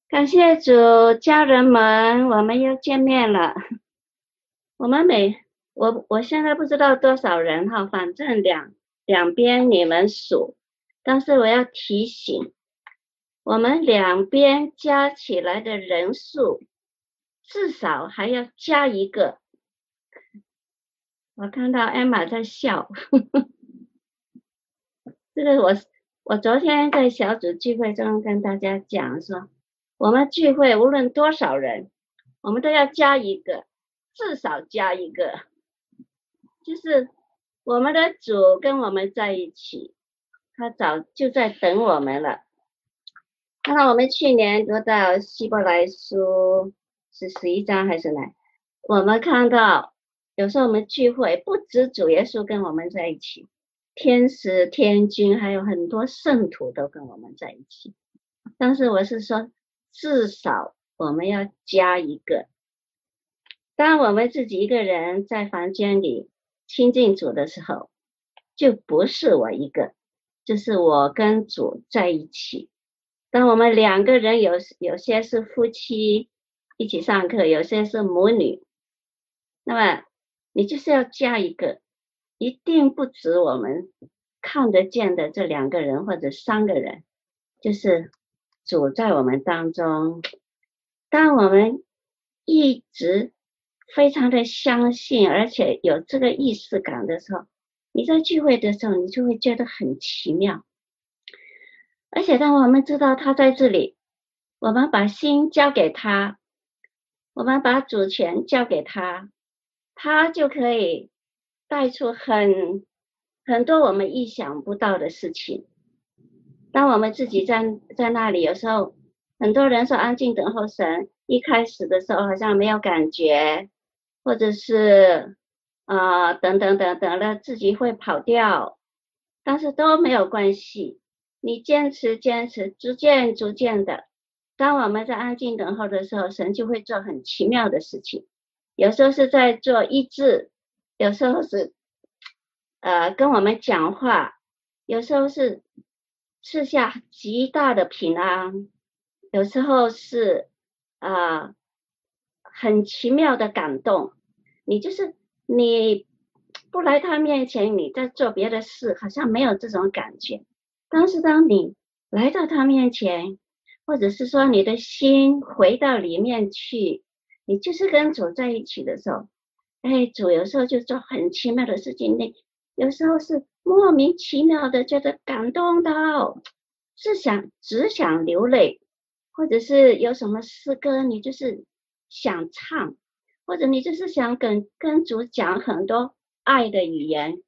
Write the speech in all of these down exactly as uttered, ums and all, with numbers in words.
感谢主，家人们，我们又见面了。我们每我我现在不知道多少人哈，反正两两边你们数，但是我要提醒，我们两边加起来的人数至少还要加一个。我看到 Emma 在笑，这个我我昨天在小组聚会中跟大家讲说，我们聚会无论多少人，我们都要加一个，至少加一个，就是我们的主跟我们在一起，他早就在等我们了。那我们去年读到希伯来书是十一章还是哪？我们看到有时候我们聚会不止主耶稣跟我们在一起，天使、天君还有很多圣徒都跟我们在一起。但是我是说，至少我们要加一个。当我们自己一个人在房间里亲近主的时候，就不是我一个，就是我跟主在一起。当我们两个人有有些是夫妻一起上课，有些是母女，那么你就是要加一个，一定不止我们看得见的这两个人或者三个人，就是主在我们当中。当我们一直非常的相信，而且有这个意识感的时候，你在聚会的时候，你就会觉得很奇妙。而且当我们知道他在这里，我们把心交给他，我们把主权交给他，他就可以带出很很多我们意想不到的事情。当我们自己在在那里，有时候很多人说安静等候神，一开始的时候好像没有感觉，或者是啊、呃、等等等等了，自己会跑掉，但是都没有关系。你坚持坚持，逐渐逐渐的，当我们在安静等候的时候，神就会做很奇妙的事情。有时候是在做医治，有时候是呃跟我们讲话，有时候是赐下极大的平安，有时候是啊、呃、很奇妙的感动。你就是你不来他面前，你在做别的事，好像没有这种感觉。但是当你来到他面前，或者是说你的心回到里面去，你就是跟主在一起的时候，哎，主有时候就做很奇妙的事情，你有时候是莫名其妙的觉得感动到，是想只想流泪，或者是有什么诗歌你就是想唱，或者你就是想跟跟主讲很多爱的语言。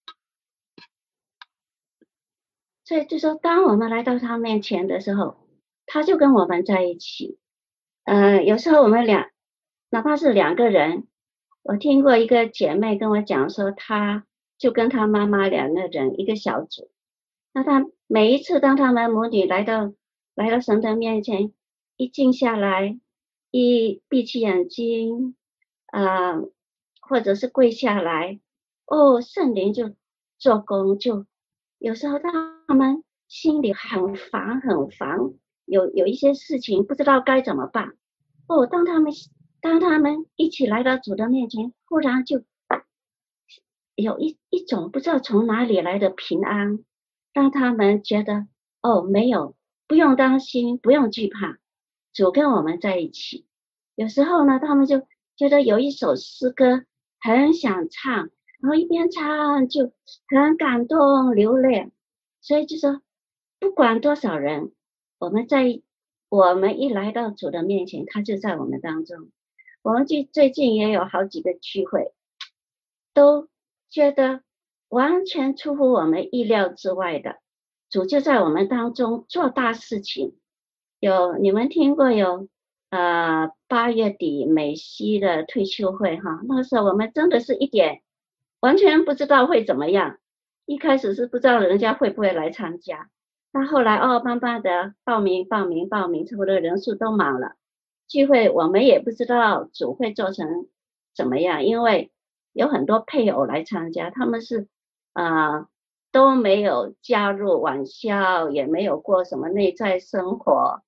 所以就说，当我们来到他面前的时候，他就跟我们在一起。呃，有时候我们俩，哪怕是两个人，我听过一个姐妹跟我讲说，她就跟她妈妈两个人一个小组。那她每一次当他们母女来到来到神的面前，一静下来，一闭起眼睛，啊、呃，或者是跪下来，哦，圣灵就做工，就有时候他们心里很烦很烦，有有一些事情不知道该怎么办。哦，当他们当他们一起来到主的面前，忽然就有一一种不知道从哪里来的平安，让他们觉得哦，没有，不用担心，不用惧怕，主跟我们在一起。有时候呢，他们就觉得有一首诗歌很想唱，然后一边唱就很感动流泪。所以就说，不管多少人，我们在我们一来到主的面前，他就在我们当中。我们最最近也有好几个聚会，都觉得完全出乎我们意料之外的，主就在我们当中做大事情。有你们听过有呃八月底美西的退休会哈，那时候我们真的是一点完全不知道会怎么样，一开始是不知道人家会不会来参加，那后来哦慢慢的报名报名报名，差不多人数都满了。聚会我们也不知道主会做成怎么样，因为有很多配偶来参加，他们是啊、呃、都没有加入晚校，也没有过什么内在生活，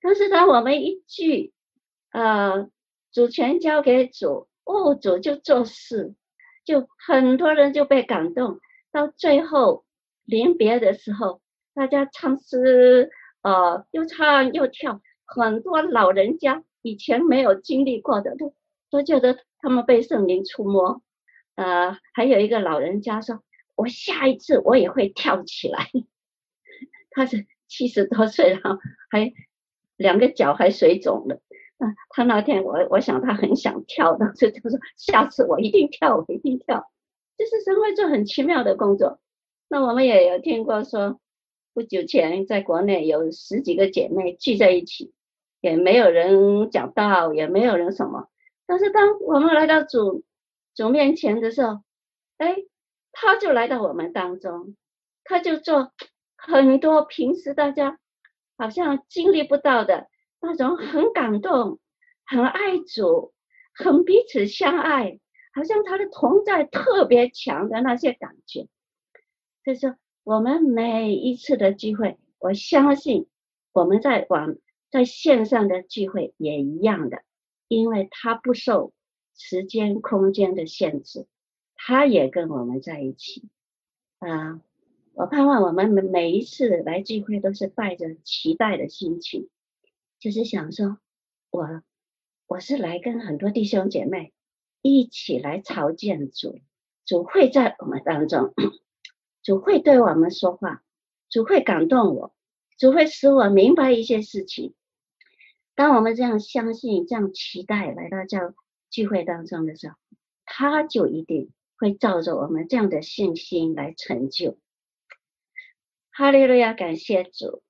但是当我们一句呃主权交给主，哦，主就做事，就很多人就被感动，到最后临别的时候，大家唱诗，呃，又唱又跳，很多老人家以前没有经历过的，都都觉得他们被圣灵触摸，呃，还有一个老人家说，我下一次我也会跳起来，他是七十多岁了，还两个脚还水肿了。啊，他那天我我想他很想跳，当时就说下次我一定跳，我一定跳。就是神会做很奇妙的工作。那我们也有听过说，不久前在国内有十几个姐妹聚在一起，也没有人讲道，也没有人什么。但是当我们来到主主面前的时候，哎，他就来到我们当中，他就做很多平时大家好像经历不到的那种很感动、很爱主、很彼此相爱，好像他的同在特别强的那些感觉。所以说我们每一次的聚会，我相信我们在网在线上的聚会也一样的，因为它不受时间空间的限制，他也跟我们在一起啊。我盼望我们每一次来聚会都是带着期待的心情，就是想说我我是来跟很多弟兄姐妹一起来朝见主，主会在我们当中，主会对我们说话，主会感动我，主会使我明白一些事情。当我们这样相信、这样期待来到教聚会当中的时候，他就一定会照着我们这样的信心来成就。哈利路亚，感谢主。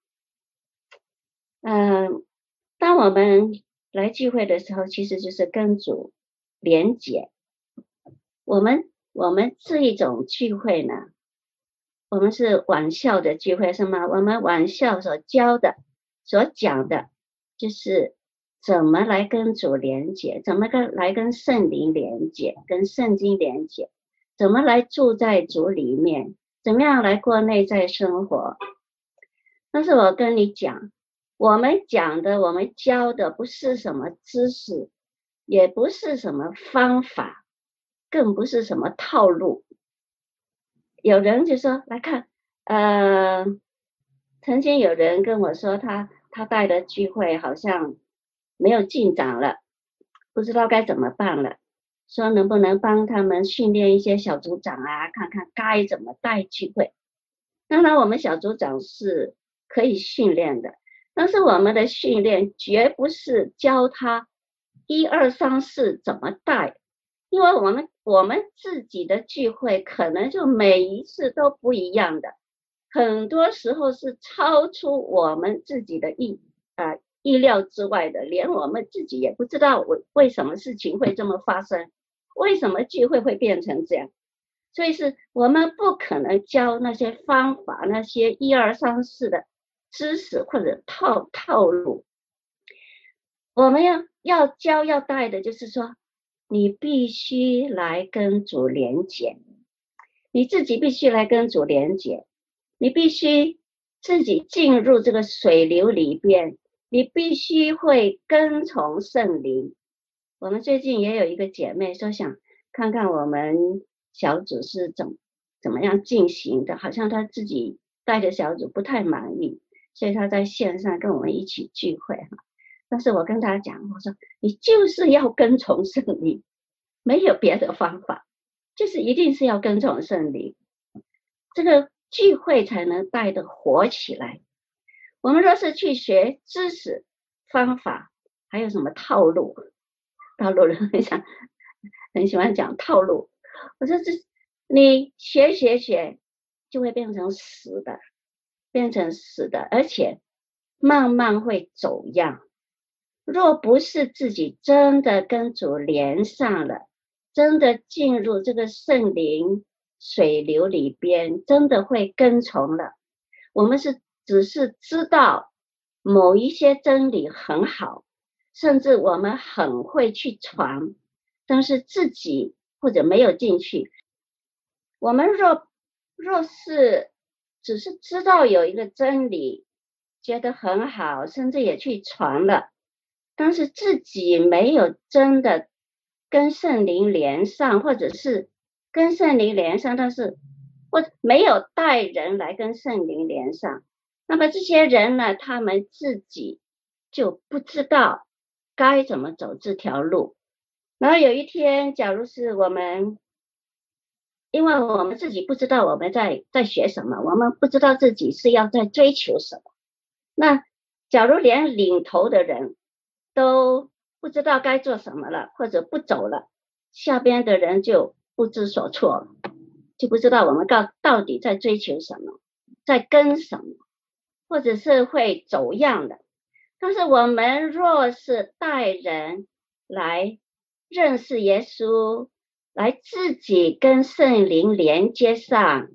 嗯，当我们来聚会的时候，其实就是跟主连结。我们我们这一种聚会呢，我们是晚校的聚会是吗？我们晚校所教的、所讲的，就是怎么来跟主连结，怎么跟来跟圣灵连结，跟圣经连结，怎么来住在主里面，怎么样来过内在生活。但是我跟你讲，我们讲的，我们教的不是什么知识，也不是什么方法，更不是什么套路。有人就说来看，呃，曾经有人跟我说他他带的聚会好像没有进展了，不知道该怎么办了，说能不能帮他们训练一些小组长啊，看看该怎么带聚会。当然我们小组长是可以训练的，但是我们的训练绝不是教他一二三四怎么带，因为我们我们自己的聚会可能就每一次都不一样的，很多时候是超出我们自己的意啊、呃、意料之外的，连我们自己也不知道为为什么事情会这么发生，为什么聚会会变成这样。所以是我们不可能教那些方法，那些一二三四的知识或者套套路。我们要要教要带的就是说，你必须来跟主连结，你自己必须来跟主连结，你必须自己进入这个水流里边，你必须会跟从圣灵。我们最近也有一个姐妹说想看看我们小组是怎怎么样进行的，好像她自己带的小组不太满意，所以她在线上跟我们一起聚会哈。但是我跟她讲，我说你就是要跟从圣灵，没有别的方法，就是一定是要跟从圣灵，这个聚会才能带得活起来。我们若是去学知识、方法，还有什么套路，套路人很想很喜欢讲套路，我说这你学学学就会变成死的，变成死的，而且慢慢会走样。若不是自己真的跟主连上了，真的进入这个圣灵水流里边，真的会跟从了。我们是只是知道某一些真理很好，甚至我们很会去传，但是自己或者没有进去。我们若若是只是知道有一个真理， 觉得很好，甚至也去传了，但是自己没有真的跟圣灵连上，或者是跟圣灵连上，但是或没有带人来跟圣灵连上，那么这些人呢，他们自己就不知道该怎么走这条路。然后有一天，假如是我们，因为我们自己不知道我们在在学什么，我们不知道自己是要在追求什么。那假如连领头的人都不知道该做什么了，或者不走了，下边的人就不知所措了，就不知道我们到到底在追求什么，在跟什么，或者是会走样的。但是我们若是带人来认识耶稣，来自己跟圣灵连接上，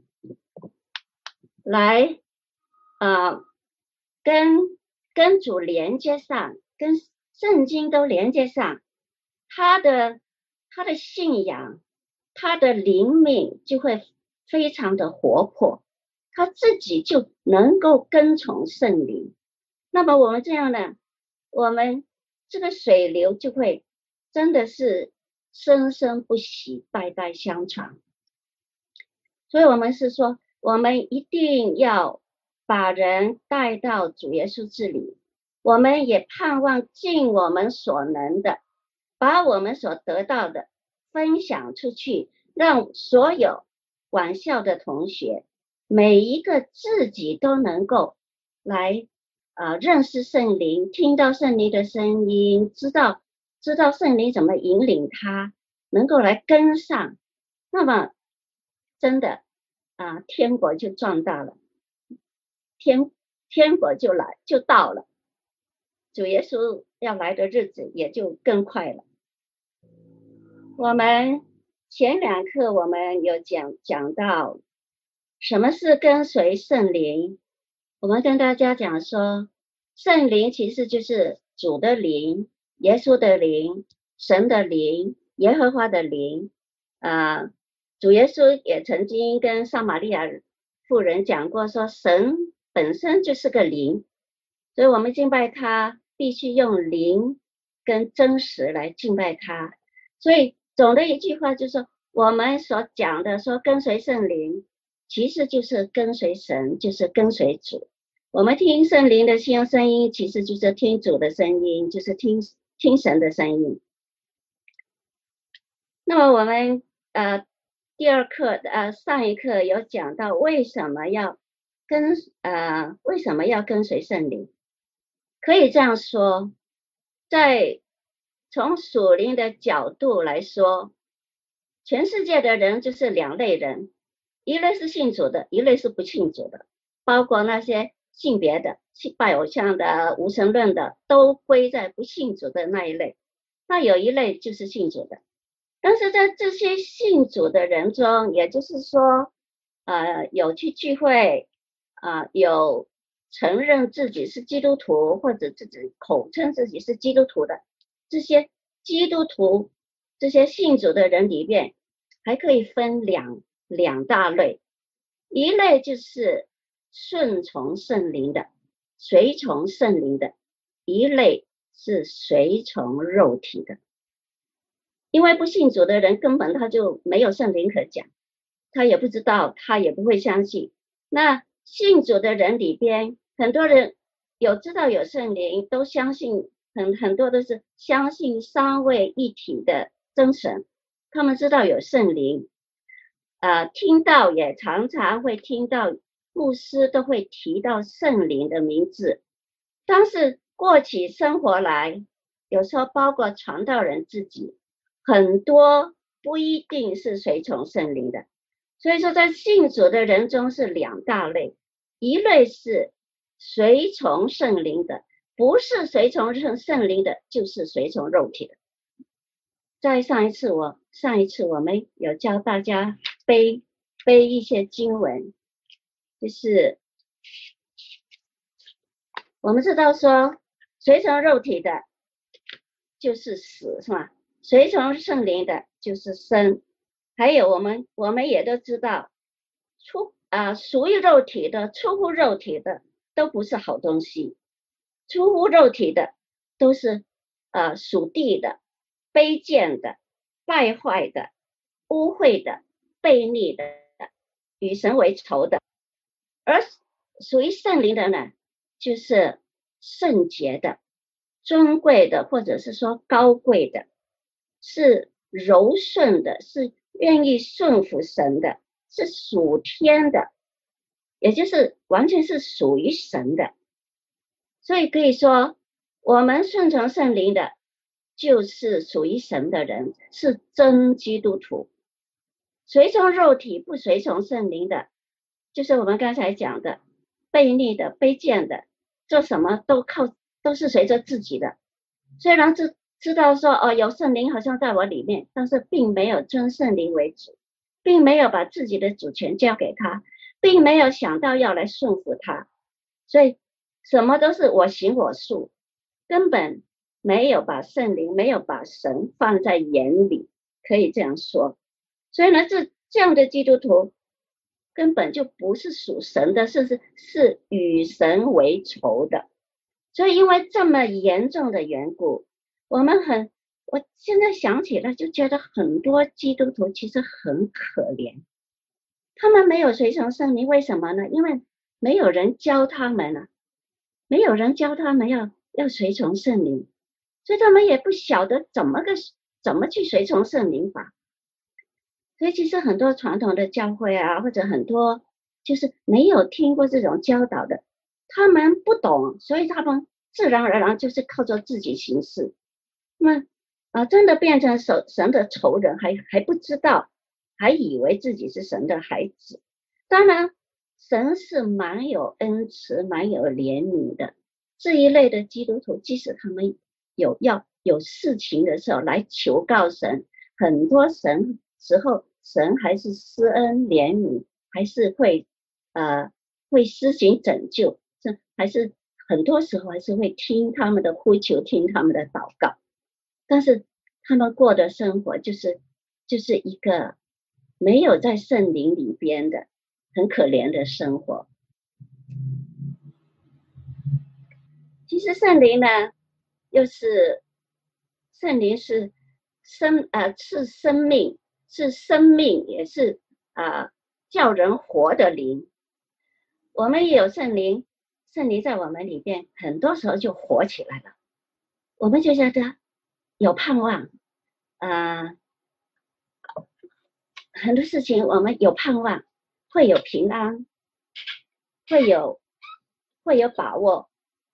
来呃跟跟主连接上，跟圣经都连接上，他的他的信仰，他的灵命就会非常的活泼，他自己就能够跟从圣灵。那么我们这样呢，我们这个水流就会真的是生生不息，代代相传。所以我们是说，我们一定要把人带到主耶稣这里，我们也盼望尽我们所能的，把我们所得到的分享出去，让所有晚校的同学，每一个自己都能够来呃认识圣灵，听到圣灵的声音，知道知道圣灵怎么引领他，能够来跟上，那么真的啊，天国就壮大了，天天国就来就到了，主耶稣要来的日子也就更快了。我们前两课我们有讲讲到什么是跟随圣灵，我们跟大家讲说，圣灵其实就是主的灵，耶稣的灵，神的灵，耶和华的灵啊、呃。主耶稣也曾经跟撒玛利亚妇人讲过说，神本身就是个灵，所以我们敬拜他必须用灵跟真实来敬拜他。所以总的一句话就是说，我们所讲的说跟随圣灵，其实就是跟随神，就是跟随主。我们听圣灵的新声音，其实就是听主的声音，就是听听神的声音。那么我们呃第二课呃上一课有讲到为什么要跟呃为什么要跟随圣灵。可以这样说，在从属灵的角度来说，全世界的人就是两类人，一类是信主的，一类是不信主的，包括那些性别的、拜偶像的、无神论的，都归在不信主的那一类。那有一类就是信主的，但是在这些信主的人中，也就是说呃有去聚会啊、呃，有承认自己是基督徒，或者自己口称自己是基督徒的，这些基督徒这些信主的人里面还可以分两两大类，一类就是顺从圣灵的，随从圣灵的，一类是随从肉体的。因为不信主的人根本他就没有圣灵可讲，他也不知道，他也不会相信。那信主的人里边，很多人有知道有圣灵，都相信，很很多都是相信三位一体的真神，他们知道有圣灵，呃，听到也常常会听到牧师都会提到圣灵的名字，但是过起生活来，有时候包括传道人自己，很多不一定是随从圣灵的。所以说在信主的人中是两大类，一类是随从圣灵的，不是随从圣灵的就是随从肉体的。在上一次我上一次我们有教大家背背一些经文，就是我们知道说随从肉体的就是死，是吧？随从圣灵的就是生。还有我们我们也都知道，出啊、呃、属于肉体的、出乎肉体的都不是好东西，出乎肉体的都是呃属地的、卑贱的、败坏的、污秽的、悖逆的、与神为仇的。而属于圣灵的呢，就是圣洁的、尊贵的，或者是说高贵的，是柔顺的，是愿意顺服神的，是属天的，也就是完全是属于神的。所以可以说，我们顺从圣灵的，就是属于神的人，是真基督徒。随从肉体不随从圣灵的，就是我们刚才讲的悖逆的、卑贱的，做什么都靠都是随着自己的。虽然知知道说哦，有圣灵好像在我里面，但是并没有尊圣灵为主，并没有把自己的主权交给他，并没有想到要来顺服他，所以什么都是我行我素，根本没有把圣灵、没有把神放在眼里，可以这样说。所以呢，这这样的基督徒根本就不是属神的，是是是与神为仇的。所以因为这么严重的缘故，我们很我现在想起来就觉得很多基督徒其实很可怜，他们没有随从圣灵，为什么呢？因为没有人教他们啊，没有人教他们要要随从圣灵，所以他们也不晓得怎么个怎么去随从圣灵法。所以其实很多传统的教会啊，或者很多就是没有听过这种教导的，他们不懂，所以他们自然而然就是靠着自己行事。那啊、呃，真的变成神神的仇人，还还不知道，还以为自己是神的孩子。当然，神是蛮有恩慈、蛮有怜悯的。这一类的基督徒，即使他们有要有事情的时候来求告神，很多神时候神还是施恩怜悯，还是会呃会施行拯救，这还是很多时候还是会听他们的呼求，听他们的祷告。但是他们过的生活就是就是一个没有在圣灵里边的很可怜的生活。其实圣灵呢，又是圣灵是生呃是生命，是生命，也是啊、呃、叫人活的灵。我们也有圣灵，圣灵在我们里边，很多时候就活起来了，我们就觉得有盼望啊、呃，很多事情我们有盼望，会有平安，会有会有把握，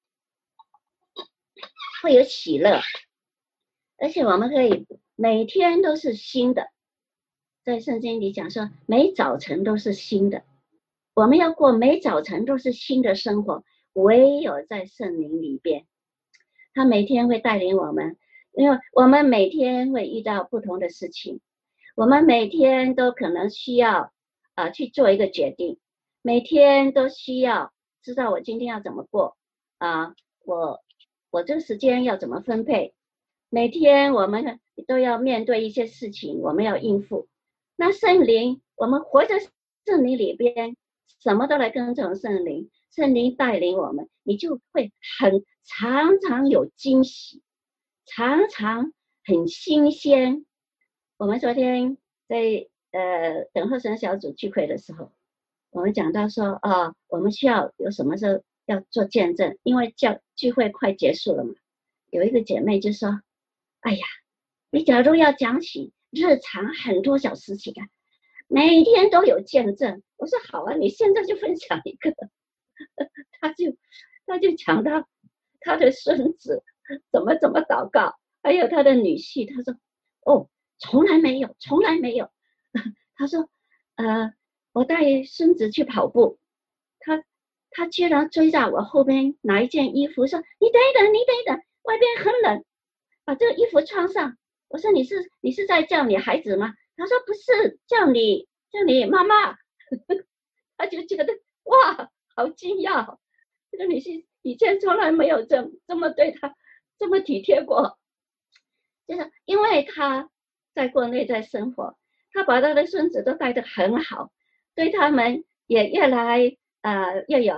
会有喜乐，而且我们可以每天都是新的。在圣经里讲说，每早晨都是新的，我们要过每早晨都是新的生活，唯有在圣灵里边，他每天会带领我们，因为我们每天会遇到不同的事情，我们每天都可能需要啊、呃、去做一个决定，每天都需要知道我今天要怎么过啊、呃，我我这个时间要怎么分配，每天我们都要面对一些事情，我们要应付。那圣灵，我们活在圣灵里边，什么都来跟从圣灵，圣灵带领我们，你就会很常常有惊喜，常常很新鲜。我们昨天在呃等候神小组聚会的时候，我们讲到说啊、哦，我们需要有什么时候要做见证，因为教聚会快结束了嘛。有一个姐妹就说：“哎呀，你假如要讲起日常很多小事情啊，每天都有见证。”我说：“好啊，你现在就分享一个。”他就他就讲到他的孙子怎么怎么祷告，还有他的女婿，他说：“哦，从来没有，从来没有。”他说：“呃，我带孙子去跑步，他他居然追在我后边拿一件衣服，说：‘你等一等，你等一等，外边很冷，把这个衣服穿上。’我说：‘你是你是在叫你孩子吗？’他说：‘不是，叫你叫你妈妈。’他就觉得哇，好惊讶，这个女婿以前从来没有这这么对他这么体贴过，就是因为他在过内在生活，他把他的孙子都带得很好，对他们也越来呃越有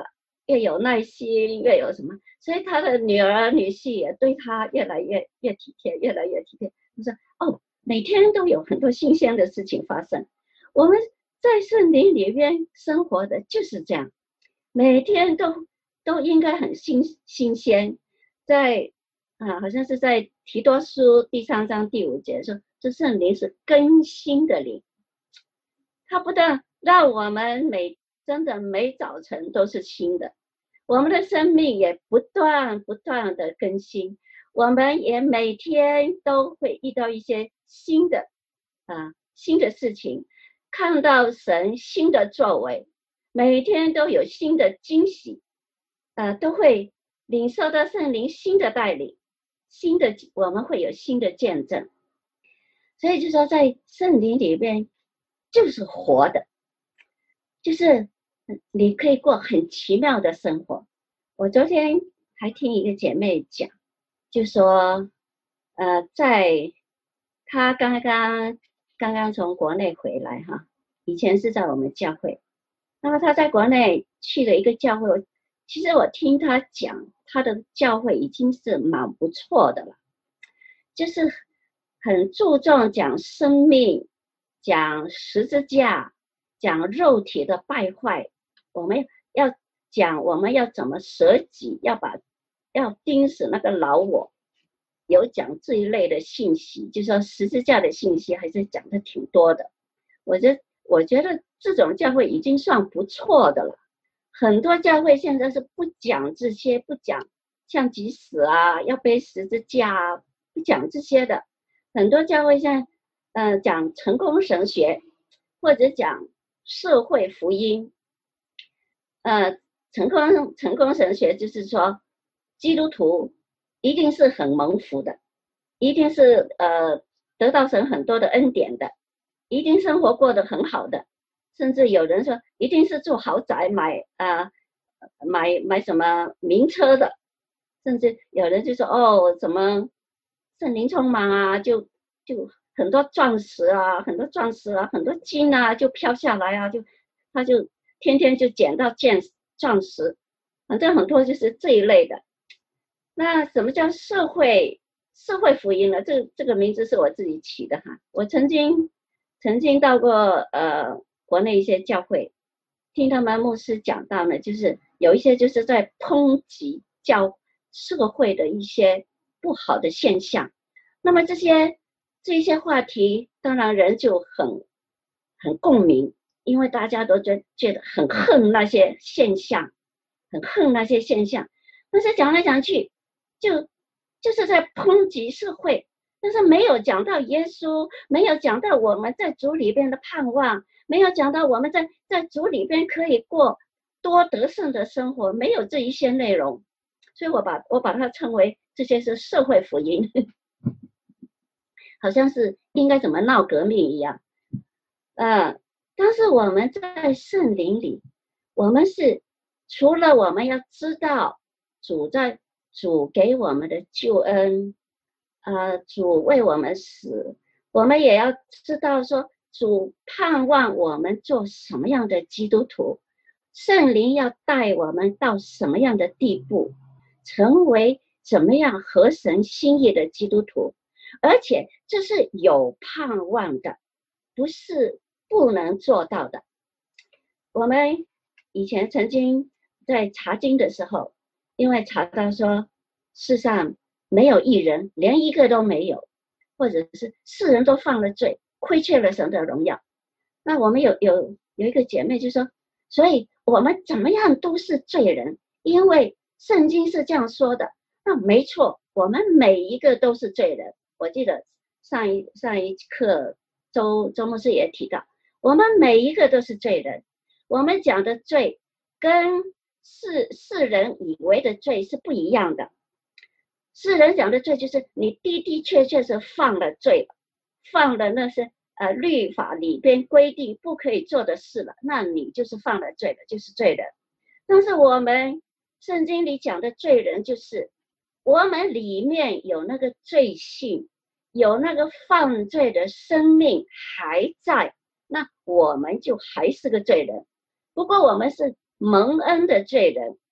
越有耐心，越有什么，所以他的女儿女婿也对他越来越越体贴，越来越体贴。他说哦，每天都有很多新鲜的事情发生。我们在圣灵里边生活的就是这样，每天都都应该很新新鲜。在啊，好像是在提多书第三章第五节说，这圣灵是更新的灵，它不但让我们每真的每早晨都是新的，我们的生命也不断不断的更新，我们也每天都会遇到一些新的啊新的事情，看到神新的作为，每天都有新的惊喜，呃，都会领受到圣灵新的带领，新的我们会有新的见证。所以就说在圣灵里面就是活的，就是你可以过很奇妙的生活。我昨天还听一个姐妹讲，就说呃，在她刚刚刚刚从国内回来哈，以前是在我们教会，那么她在国内去了一个教会，其实我听她讲，她的教会已经是蛮不错的了，就是很注重讲生命，讲十字架，讲肉体的败坏，我们要讲我们要怎么舍己，要把要钉死那个老我，有讲这一类的信息，就是说十字架的信息还是讲的挺多的。我觉得我觉得这种教会已经算不错的了，很多教会现在是不讲这些，不讲像即死啊，要背十字架啊，不讲这些的。很多教会现在呃讲成功神学，或者讲社会福音。呃成功成功神学就是说基督徒一定是很蒙福的，一定是呃得到神很多的恩典的，一定生活过得很好的，甚至有人说一定是住豪宅，买啊、呃、买买什么名车的，甚至有人就说哦什么圣灵充满啊，就就很多钻石啊，很多钻石啊，很多金啊就飘下来啊，就他就天天就捡到钻钻石，反正很多就是这一类的。那什么叫社会社会福音呢？这这个名字是我自己起的哈。我曾经曾经到过呃国内一些教会，听他们牧师讲到呢，就是有一些就是在抨击教社会的一些不好的现象。那么这些这些话题，当然人就很很共鸣，因为大家都觉觉得很恨那些现象，很恨那些现象。但是讲来讲去，就就是在抨击社会，但是没有讲到耶稣，没有讲到我们在主里边的盼望，没有讲到我们在在主里边可以过多得胜的生活，没有这一些内容。所以我把我把它称为这些是社会福音，好像是应该怎么闹革命一样。呃，但是我们在圣灵里，我们是除了我们要知道主在主给我们的救恩，呃，主为我们死，我们也要知道说主盼望我们做什么样的基督徒，圣灵要带我们到什么样的地步，成为怎么样合神心意的基督徒，而且这是有盼望的，不是不能做到的。我们以前曾经在查经的时候，因为查到说世上没有义人，连一个都没有，或者是世人都犯了罪，亏缺了神的荣耀。那我们有有有一个姐妹就说，所以我们怎么样都是罪人，因为圣经是这样说的。那没错，我们每一个都是罪人。我记得上一上一课周周牧师也提到，我们每一个都是罪人。我们讲的罪跟世世人以为的罪是不一样的。世人讲的罪就是你的的确确是犯了罪了，犯了那是呃律法里边规定不可以做的事了，那你就是犯了罪了，就是罪人。但是我们圣经里讲的罪人，就是我们里面有那个罪性，有那个犯罪的生命还在，那我们就还是个罪人。不过我们是蒙恩的罪人，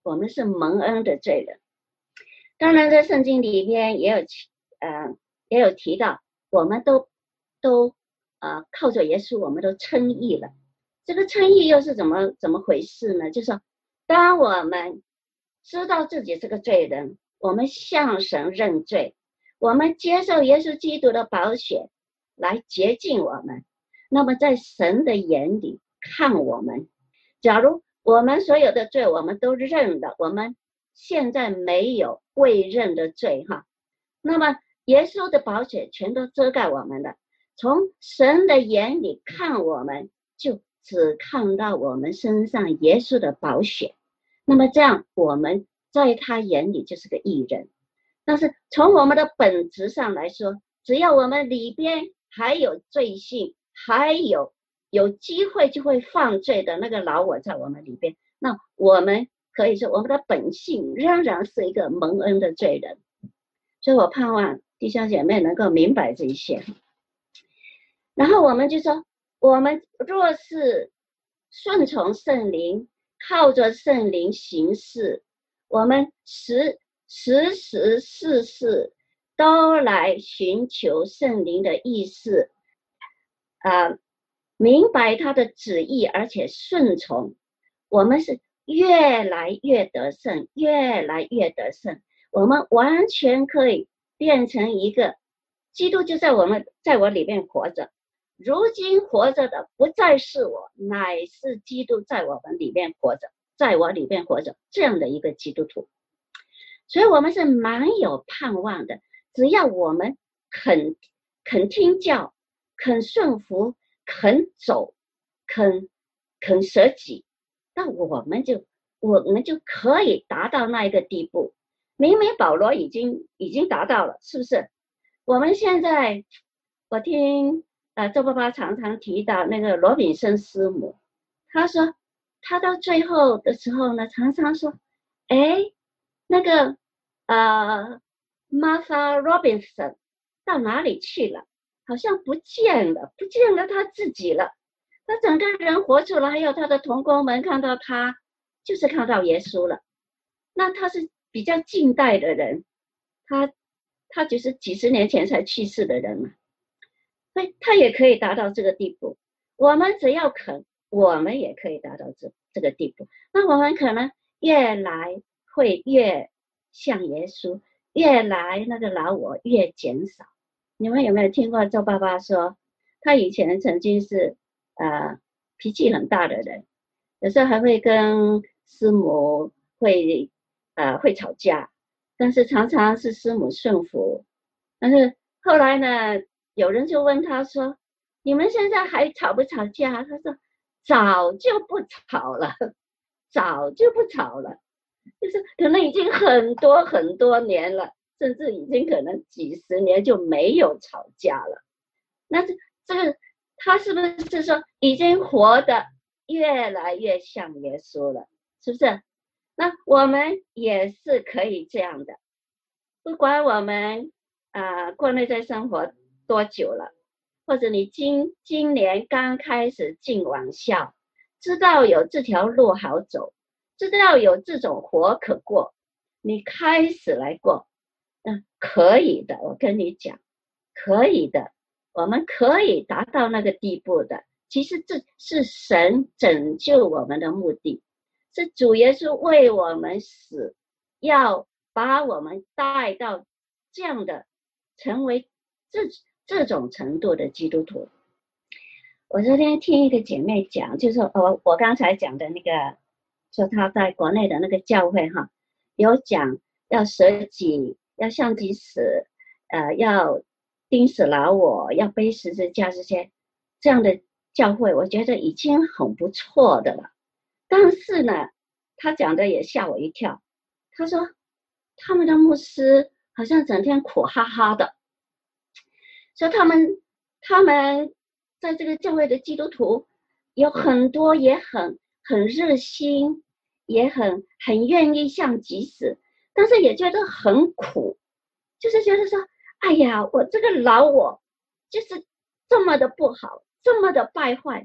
我们是蒙恩的罪人。当然在圣经里面也有呃也有提到，我们都都呃靠着耶稣，我们都称义了。这个称义又是怎么怎么回事呢？就是说当我们知道自己是个罪人，我们向神认罪，我们接受耶稣基督的宝血来洁净我们，那么在神的眼里看我们，假如我们所有的罪我们都认了，我们现在没有未认的罪哈，那么耶稣的宝血全都遮盖我们了，从神的眼里看我们，就只看到我们身上耶稣的宝血，那么这样我们在他眼里就是个义人。但是从我们的本质上来说，只要我们里边还有罪性，还有有机会就会犯罪的那个老我在我们里边，那我们可以说我们的本性仍然是一个蒙恩的罪人。所以我盼望弟兄姐妹能够明白这一些。然后我们就说，我们若是顺从圣灵，靠着圣灵行事，我们时时时事事都来寻求圣灵的意思，呃，明白他的旨意，而且顺从，我们是越来越得胜，越来越得胜。我们完全可以变成一个基督就在我们在我里面活着，如今活着的不再是我，乃是基督在我们里面活着，在我里面活着，这样的一个基督徒。所以我们是蛮有盼望的，只要我们肯肯听教，肯顺服，肯走，肯肯舍己，那我们就我们就可以达到那一个地步。明明保罗已经已经达到了，是不是？我们现在我听呃周爸爸常常提到那个罗炳生师母，他说他到最后的时候呢，常常说，哎，那个呃 Martha Robinson 到哪里去了？好像不见了，不见了他自己了。他整个人活出来，还有他的同工们看到他，就是看到耶稣了。那他是比较近代的人，他他就是几十年前才去世的人嘛，所以他也可以达到这个地步。我们只要肯，我们也可以达到这这个地步。那我们可能越来会越像耶稣，越来那个老我越减少。你们有没有听过周爸爸说，他以前曾经是呃脾气很大的人，有时候还会跟师母会呃会吵架，但是常常是师母顺服。但是后来呢，有人就问他说，你们现在还吵不吵架？他说早就不吵了，早就不吵了，就是可能已经很多很多年了，甚至已经可能几十年就没有吵架了。那这这个他是不是说已经活得越来越像耶稣了？是不是？那我们也是可以这样的，不管我们啊、呃、过内在生活多久了，或者你今今年刚开始进网校，知道有这条路好走，知道有这种活可过，你开始来过，嗯，可以的，我跟你讲，可以的，我们可以达到那个地步的。其实这是神拯救我们的目的，是主耶稣为我们死，要把我们带到这样的，成为这这种程度的基督徒。我昨天听一个姐妹讲，就是我我刚才讲的那个，说她在国内的那个教会哈，有讲要舍己，要向己死，呃，要钉死老我，要背十字架，这些这样的教会，我觉得已经很不错的了。但是呢，她讲的也吓我一跳。她说他们的牧师好像整天苦哈哈的，说他们他们在这个教会的基督徒有很多也很很热心，也很很愿意向己死，但是也觉得很苦，就是觉得说，哎呀，我这个老我就是这么的不好，这么的败坏，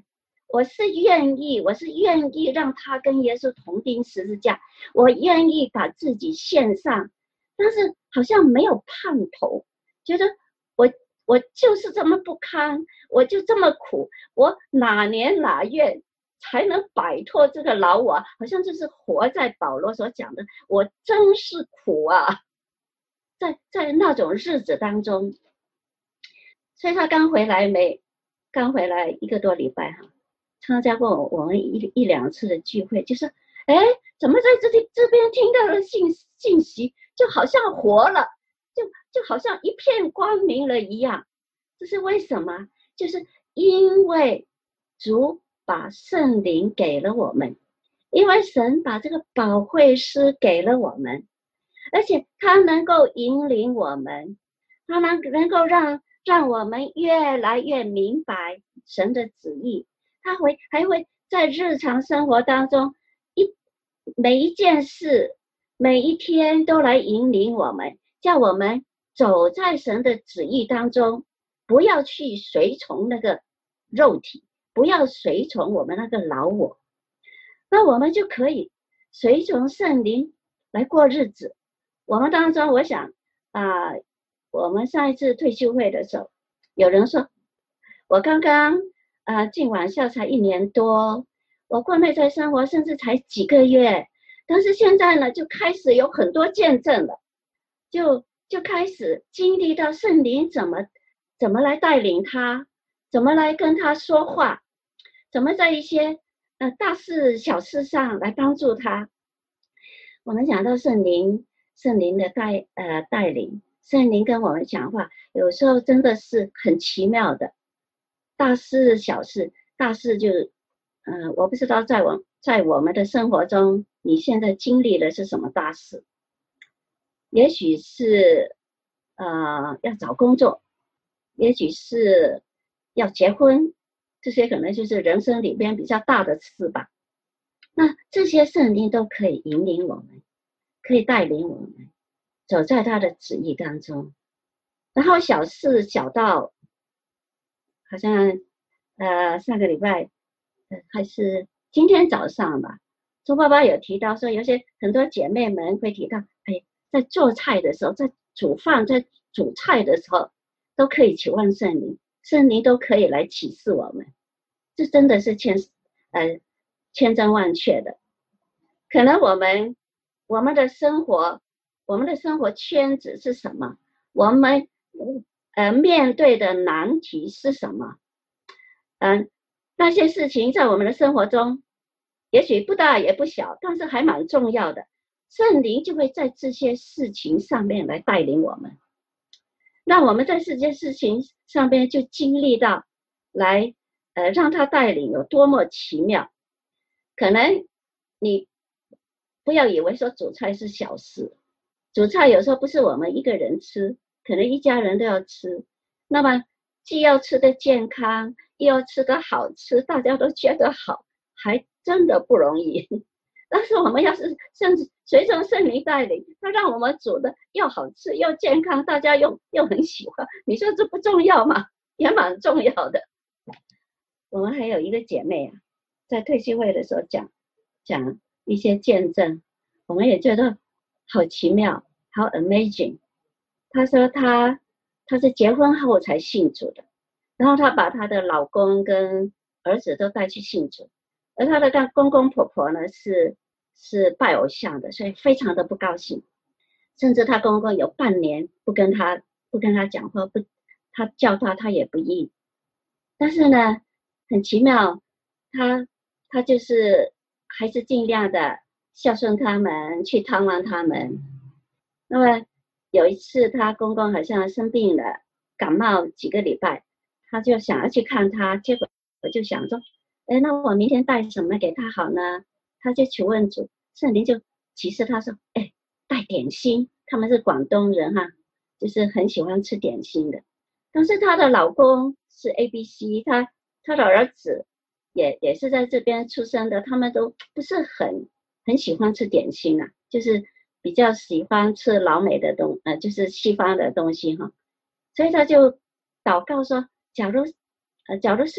我是愿意，我是愿意让他跟耶稣同钉十字架，我愿意把自己献上，但是好像没有盼头，觉得我我就是这么不堪，我就这么苦，我哪年哪月才能摆脱这个老我？好像就是活在保罗所讲的，我真是苦啊，在在那种日子当中，所以他刚回来没，刚回来一个多礼拜哈。参加过我们一一两次的聚会，就是哎，怎么在这里这边听到了信信息，就好像活了，就就好像一片光明了一样。这是为什么？就是因为主把圣灵给了我们，因为神把这个保惠师给了我们，而且他能够引领我们，他能能够让让我们越来越明白神的旨意。他会还会在日常生活当中一每一件事每一天都来引领我们，叫我们走在神的旨意当中，不要去随从那个肉体，不要随从我们那个老我，那我们就可以随从圣灵来过日子。我们当中我想啊、呃，我们上一次退休会的时候，有人说我刚刚呃，进晚校才一年多，我过内在生活甚至才几个月，但是现在呢，就开始有很多见证了，就就开始经历到圣灵怎么怎么来带领他，怎么来跟他说话，怎么在一些呃大事小事上来帮助他。我们讲到圣灵，圣灵的带呃带领，圣灵跟我们讲话，有时候真的是很奇妙的。大事小事，大事就是，呃，我不知道在我在我们的生活中，你现在经历的是什么大事？也许是呃要找工作，也许是要结婚，这些可能就是人生里边比较大的事吧。那这些圣灵都可以引领我们，可以带领我们走在他的旨意当中。然后小事小到好像呃上个礼拜呃还是今天早上吧，周爸爸有提到说，有些很多姐妹们会提到，哎，在做菜的时候，在煮饭，在煮菜的时候，都可以求问圣灵，圣灵都可以来启示我们，这真的是千呃千真万确的。可能我们我们的生活，我们的生活圈子是什么？我们呃面对的难题是什么？嗯，那些事情在我们的生活中，也许不大也不小，但是还蛮重要的。圣灵就会在这些事情上面来带领我们，让我们在这件事情上面就经历到，来呃让他带领有多么奇妙。可能你不要以为说煮菜是小事，煮菜有时候不是我们一个人吃，可能一家人都要吃，那么既要吃得健康，又要吃得好吃，大家都觉得好，还真的不容易。但是我们要是甚至随从圣灵带领，他让我们煮的又好吃又健康，大家又又很喜欢，你说这不重要吗？也蛮重要的。我们还有一个姐妹啊，在退休会的时候讲讲一些见证，我们也觉得好奇妙，好 amazing。她说她她是结婚后才信主的，然后她把她的老公跟儿子都带去信主，而她的公公婆婆呢是是拜偶像的，所以非常的不高兴，甚至她公公有半年不跟她不跟她讲话，不，她叫她她也不应。但是呢，很奇妙，她她就是还是尽量的孝顺他们，去探望他们。那么有一次她公公好像生病了，感冒几个礼拜，她就想要去看他，结果我就想说，哎，那我明天带什么给他好呢？她就求问主，圣灵就启示她说，哎，带点心，他们是广东人哈，就是很喜欢吃点心的。但是她的老公是 A B C， 她她的儿子也也是在这边出生的，他们都不是很很喜欢吃点心啊，就是比较喜欢吃老美的东呃，就是西方的东西哈。所以他就祷告说，假如呃假如是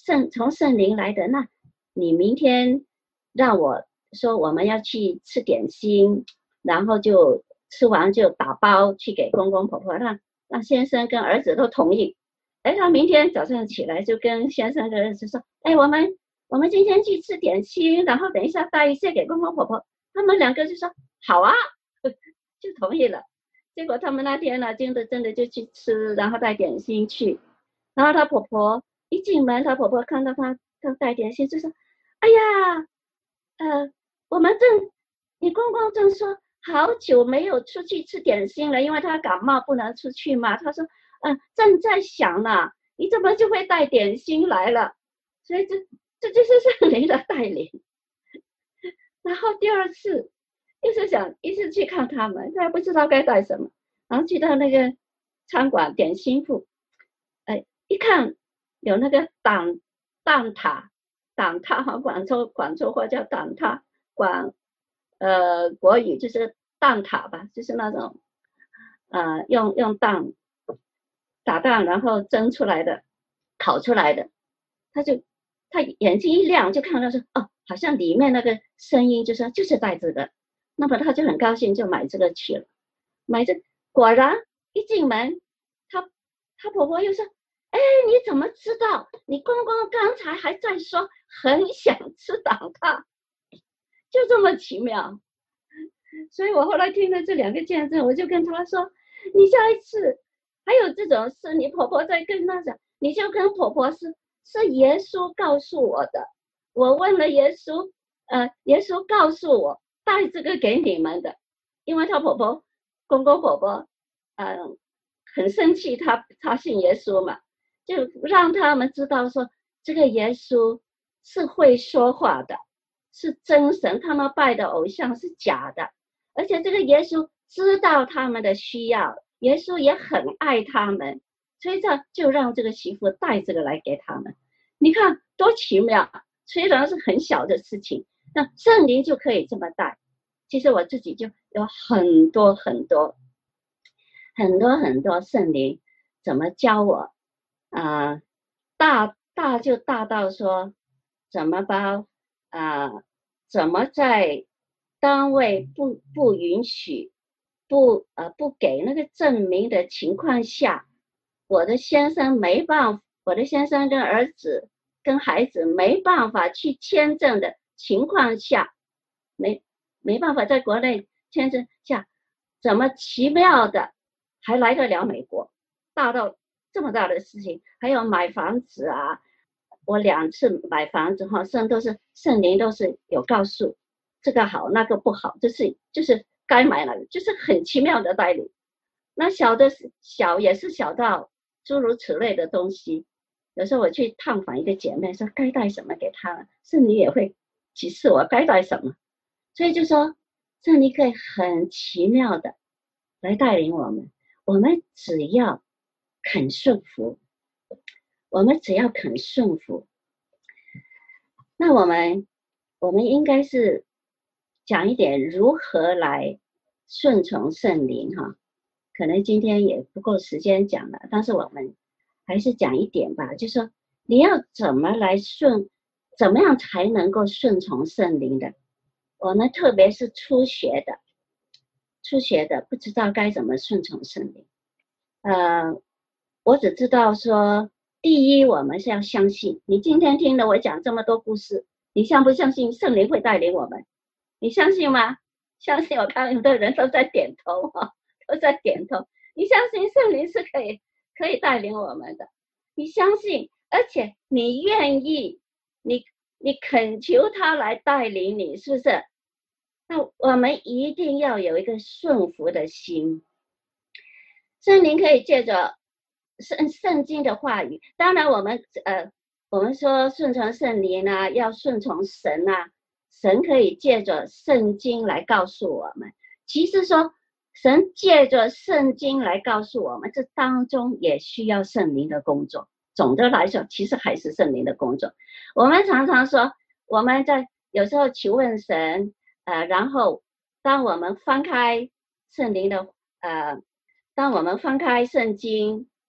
圣从圣灵来的，那你明天让我说我们要去吃点心，然后就吃完就打包去给公公婆婆，让让先生跟儿子都同意。哎，他明天早上起来就跟先生跟儿子说，哎，我们我们今天去吃点心，然后等一下带一些给公公婆婆。他们两个就说好啊，就同意了。结果他们那天呢，真的真的就去吃，然后带点心去。然后他婆婆一进门，他婆婆看到他他带点心，就说：“哎呀，呃，我们正你公公正说好久没有出去吃点心了，因为他感冒不能出去嘛。他说，嗯、呃，正在想呢，你怎么就会带点心来了？所以这这就是圣灵的带领。然后第二次又是想一次去看他们，他不知道该带什么，然后去到那个餐馆点心铺，哎，一看有那个蛋蛋挞，蛋挞哈，广州广州话叫蛋挞，广呃国语就是蛋挞吧，就是那种呃用用蛋打蛋然后蒸出来的，烤出来的，他就他眼睛一亮就看到说哦，好像里面那个声音就说就是带这个，那么他就很高兴就买这个去了，买这果然一进门，他他婆婆又说，哎，你怎么知道？你公公刚才还在说很想吃蛋挞，就这么奇妙。所以我后来听了这两个见证，我就跟他说，你下一次还有这种事，你婆婆在跟他讲，你就跟婆婆是是耶稣告诉我的，我问了耶稣，呃，耶稣告诉我带这个给你们的，因为他婆婆公公婆婆，嗯、呃，很生气他，他他信耶稣嘛，就让他们知道说这个耶稣是会说话的，是真神，他们拜的偶像是假的，而且这个耶稣知道他们的需要，耶稣也很爱他们，所以这就让这个媳妇带这个来给他们。你看多奇妙，虽然是很小的事情，那圣灵就可以这么带。其实我自己就有很多很多很多很多圣灵怎么教我啊、呃，大大就大到说怎么把啊、呃、怎么在单位不不允许不呃不给那个证明的情况下，我的先生没办法，我的先生跟儿子跟孩子没办法去签证的情况下，没没办法在国内签证下，怎么奇妙的还来得了美国？大到这么大的事情，还有买房子啊，我两次买房子哈，圣都是圣灵都是有告诉这个好那个不好，就是就是该买了，就是很奇妙的带领。那小的小也是小到诸如此类的东西，有时候我去探访一个姐妹，说该带什么给她，圣灵也会启示我该带什么。所以就说圣灵可以很奇妙的来带领我们，我们只要肯顺服，我们只要肯顺服，那我们我们应该是讲一点如何来顺从圣灵哈，可能今天也不够时间讲了，但是我们还是讲一点吧，就是说你要怎么来顺，怎么样才能够顺从圣灵的？我们特别是初学的，初学的不知道该怎么顺从圣灵。呃，我只知道说，第一，我们是要相信。你今天听了我讲这么多故事，你相不相信圣灵会带领我们？你相信吗？相信，我看很多人都在点头哈，都在点头。你相信圣灵是可以可以带领我们的？你相信，而且你愿意，你你恳求他来带领你，是不是？那我们一定要有一个顺服的心。圣灵可以借着圣圣经的话语，当然我们呃我们说顺从圣灵啊，要顺从神啊，神可以借着圣经来告诉我们。其实说神借着圣经来告诉我们，这当中也需要圣灵的工作。总的来说，其实还是圣灵的工作。我们常常说，我们在有时候求问神，呃，然后当我们翻开圣灵的呃。当我们翻开圣经，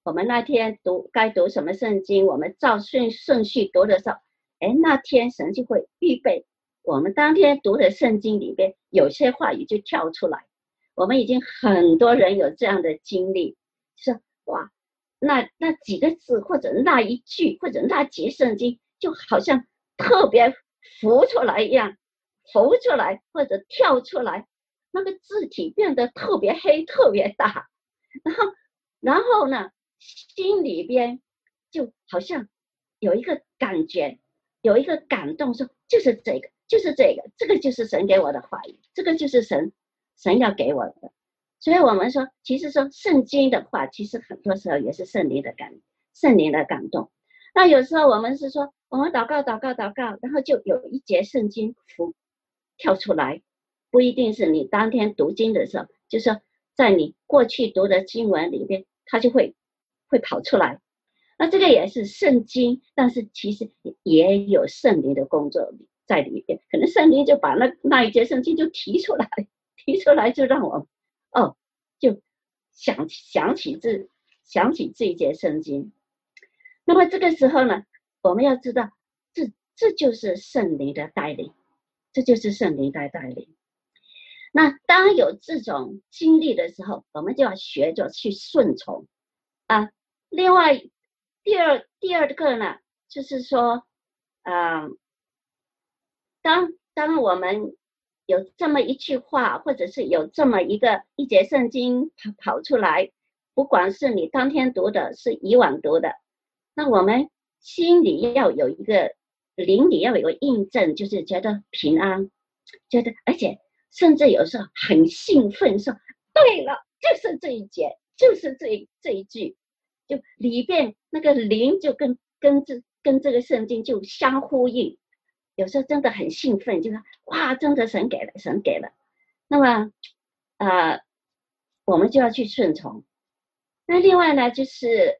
我们那天读该读什么圣经，我们照顺顺序读的时候，哎，那天神就会预备我们当天读的圣经里边有些话语就跳出来。我们已经很多人有这样的经历，就是哇，那那几个字或者那一句或者那节圣经，就好像特别浮出来一样，浮出来或者跳出来，那个字体变得特别黑特别大，然后然后呢，心里边就好像有一个感觉，有一个感动，说就是这个，就是这个，这个就是神给我的话语，这个就是神神要给我的。所以我们说，其实说圣经的话，其实很多时候也是圣灵的感，圣灵的感动。那有时候我们是说，我们祷告祷告祷告，然后就有一节圣经符跳出来，不一定是你当天读经的时候，就是说在你过去读的经文里边，它就会会跑出来。那这个也是圣经，但是其实也有圣灵的工作在里边，可能圣灵就把那那一节圣经就提出来，提出来就让我哦，就想想起这想起这一节圣经。那么这个时候呢，我们要知道，这这就是圣灵的带领，这就是圣灵的带领。那当有这种经历的时候，我们就要学着去顺从啊。另外，第二第二个呢，就是说，呃，当当我们有这么一句话，或者是有这么一个一节圣经跑跑出来，不管是你当天读的，是以往读的，那我们心里要有一个灵里要有一个印证，就是觉得平安，觉得而且甚至有时候很兴奋，说对了，就是这一节，就是这这一句，就里边那个灵就跟跟这跟这个圣经就相呼应。有时候真的很兴奋，就是哇，真的神给了，神给了。那么，呃，我们就要去顺从。那另外呢，就是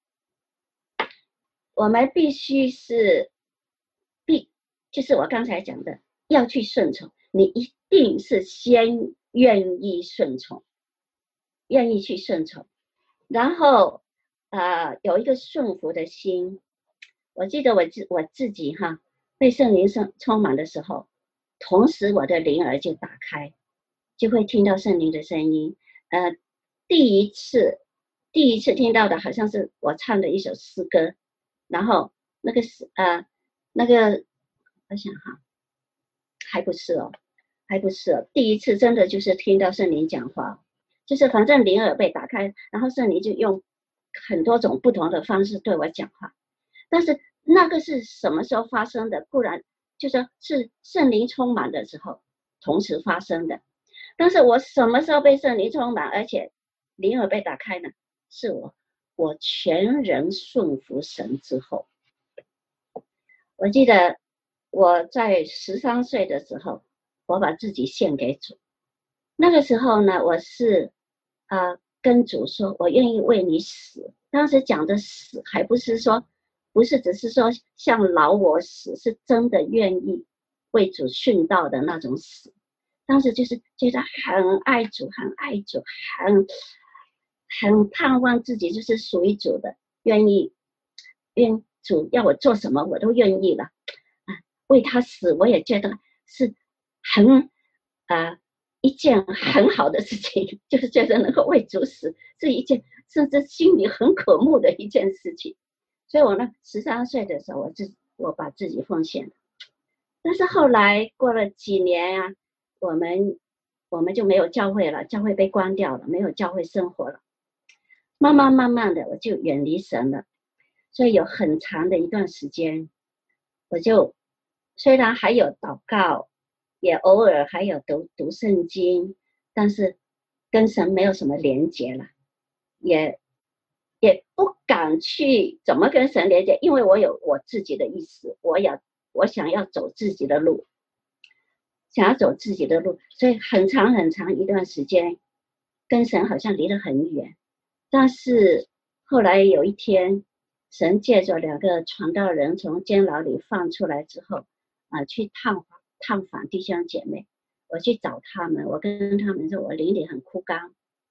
我们必须是必，就是我刚才讲的，要去顺从。你一定是先愿意顺从，愿意去顺从，然后呃有一个顺服的心。我记得我自我自己哈。被圣灵充充满的时候，同时我的灵耳就打开，就会听到圣灵的声音。呃，第一次第一次听到的好像是我唱的一首诗歌，然后那个是呃那个我想哈，还不是哦，还不是哦，第一次真的就是听到圣灵讲话，就是反正灵耳被打开，然后圣灵就用很多种不同的方式对我讲话，但是。那个是什么时候发生的？固然就是是圣灵充满的时候同时发生的，但是我什么时候被圣灵充满，而且灵耳被打开呢？是我我全人顺服神之后。我记得我在十三岁的时候，我把自己献给主。那个时候呢，我是啊、呃、跟主说，我愿意为你死。当时讲的死，还不是说。不是只是说像老我死，是真的愿意为主殉道的那种死。当时就是觉得很爱主，很爱主，很很盼望自己就是属于主的，愿意愿主要我做什么我都愿意了啊，为他死我也觉得是很啊一件很好的事情，就是觉得能够为主死是一件甚至心里很渴慕的一件事情。所以我呢，十三岁的时候，我自我把自己奉献了。但是后来过了几年啊，我们我们就没有教会了，教会被关掉了，没有教会生活了。慢慢慢慢的，我就远离神了。所以有很长的一段时间，我就虽然还有祷告，也偶尔还有读读圣经，但是跟神没有什么连结了，也。也不敢去怎么跟神连接，因为我有我自己的意思，我要我想要走自己的路，想要走自己的路，所以很长很长一段时间跟神好像离得很远。但是后来有一天，神借着两个传道人从监牢里放出来之后啊，去探访探访弟兄姐妹，我去找他们，我跟他们说我灵里很枯干，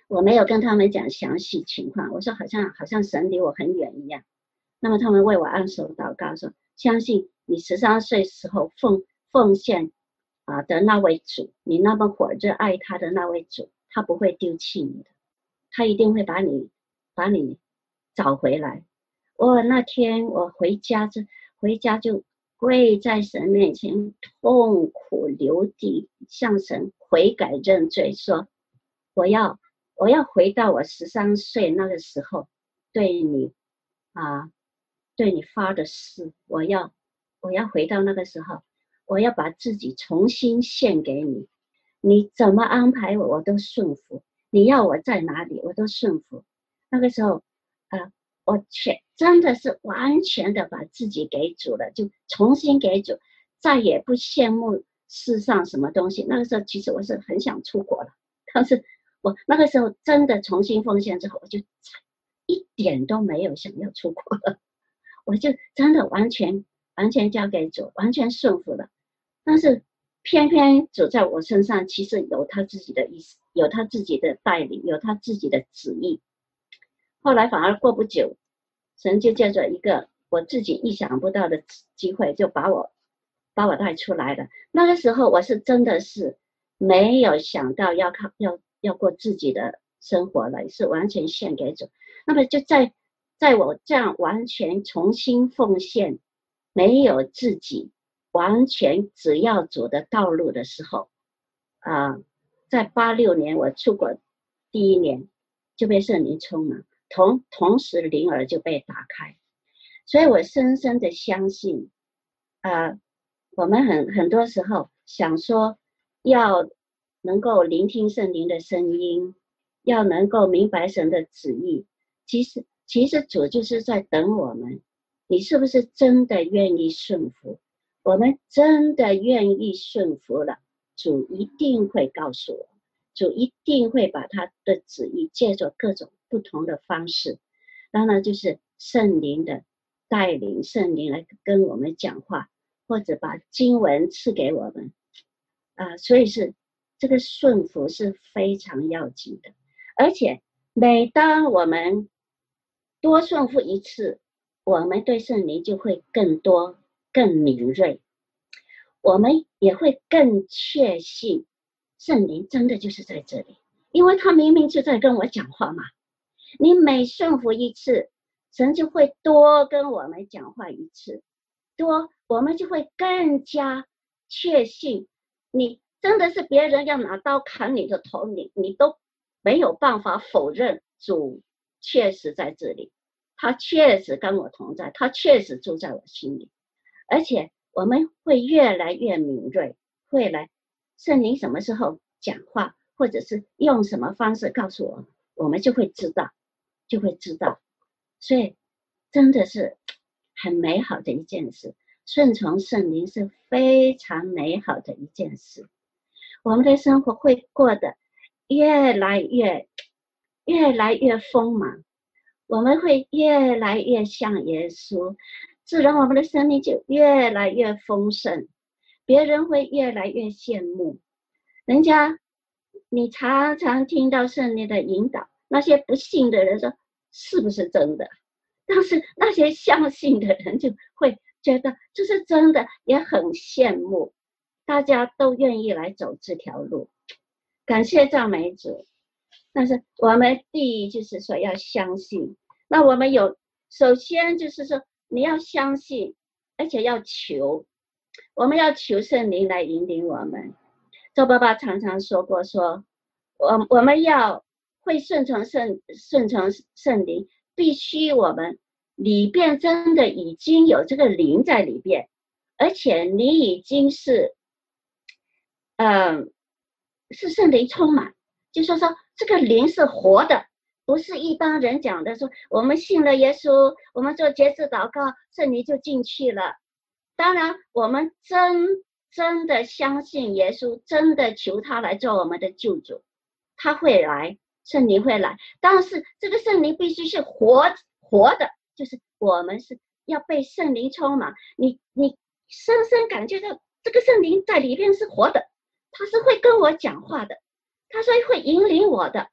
我没有跟他们讲详细情况，我说好像好像神离我很远一样。那么他们为我按手祷告说，相信你十三岁时候奉奉献啊的那位主，你那么火热爱他的那位主，他不会丢弃你的，他一定会把你把你找回来。我那天我回家就回家就跪在神面前痛苦流涕，向神悔改认罪，说我要我要回到我十三岁那个时候对你啊对你发的誓，我要我要回到那个时候，我要把自己重新献给你，你怎么安排我我都顺服，你要我在哪里我都顺服。那个时候呃我全真的是完全的把自己给主了，就重新给主，再也不羡慕世上什么东西。那个时候其实我是很想出国了，但是我那个时候真的重新奉献之后，我就一点都没有想要出国了，我就真的完全完全交给主，完全顺服了。但是偏偏主在我身上其实有他自己的意思，有他自己的带领，有他自己的旨意。后来反而过不久，神就借着一个我自己意想不到的机会，就把我把我带出来了。那个时候我是真的是没有想到要靠要要过自己的生活了，是完全献给主。那么就在在我这样完全重新奉献，没有自己，完全只要主的道路的时候啊、呃，在八六年我出国第一年就被圣灵充满，同同时灵儿就被打开。所以我深深的相信呃，我们很很多时候想说要能够聆听圣灵的声音，要能够明白神的旨意，其实其实主就是在等我们，你是不是真的愿意顺服？我们真的愿意顺服了，主一定会告诉我，主一定会把他的旨意借着各种不同的方式，当然就是圣灵的带领，圣灵来跟我们讲话，或者把经文赐给我们啊、呃，所以是这个顺服是非常要紧的。而且每当我们多顺服一次，我们对圣灵就会更多更敏锐，我们也会更确信圣灵真的就是在这里，因为他明明就在跟我讲话嘛。你每顺服一次，神就会多跟我们讲话一次，多我们就会更加确信，你真的是别人要拿刀砍你的头，你你都没有办法否认主确实在这里，他确实跟我同在，他确实住在我心里。而且我们会越来越敏锐，会来圣灵什么时候讲话，或者是用什么方式告诉我，我们就会知道就会知道。所以真的是很美好的一件事，顺从圣灵是非常美好的一件事，我们的生活会过得越来越越来越丰满，我们会越来越像耶稣，自然我们的生命就越来越丰盛，别人会越来越羡慕。人家你常常听到圣灵的引导，那些不信的人说是不是真的，但是那些相信的人就会觉得这是真的，也很羡慕，大家都愿意来走这条路，感谢赞美主。但是我们第一就是说要相信，那我们有首先就是说你要相信，而且要求，我们要求圣灵来引领我们。周爸爸常常说过说，我我们要会顺从圣顺从圣灵，必须我们里边真的已经有这个灵在里边，而且你已经是嗯、呃、是圣灵充满，就说说这个灵是活的，不是一般人讲的说我们信了耶稣，我们做节制祷告，圣灵就进去了。当然我们真真的相信耶稣，真的求他来做我们的救主，他会来，圣灵会来，但是这个圣灵必须是活活的，就是我们是要被圣灵充满，你你深深感觉到这个圣灵在里面是活的，他是会跟我讲话的，他是会引领我的，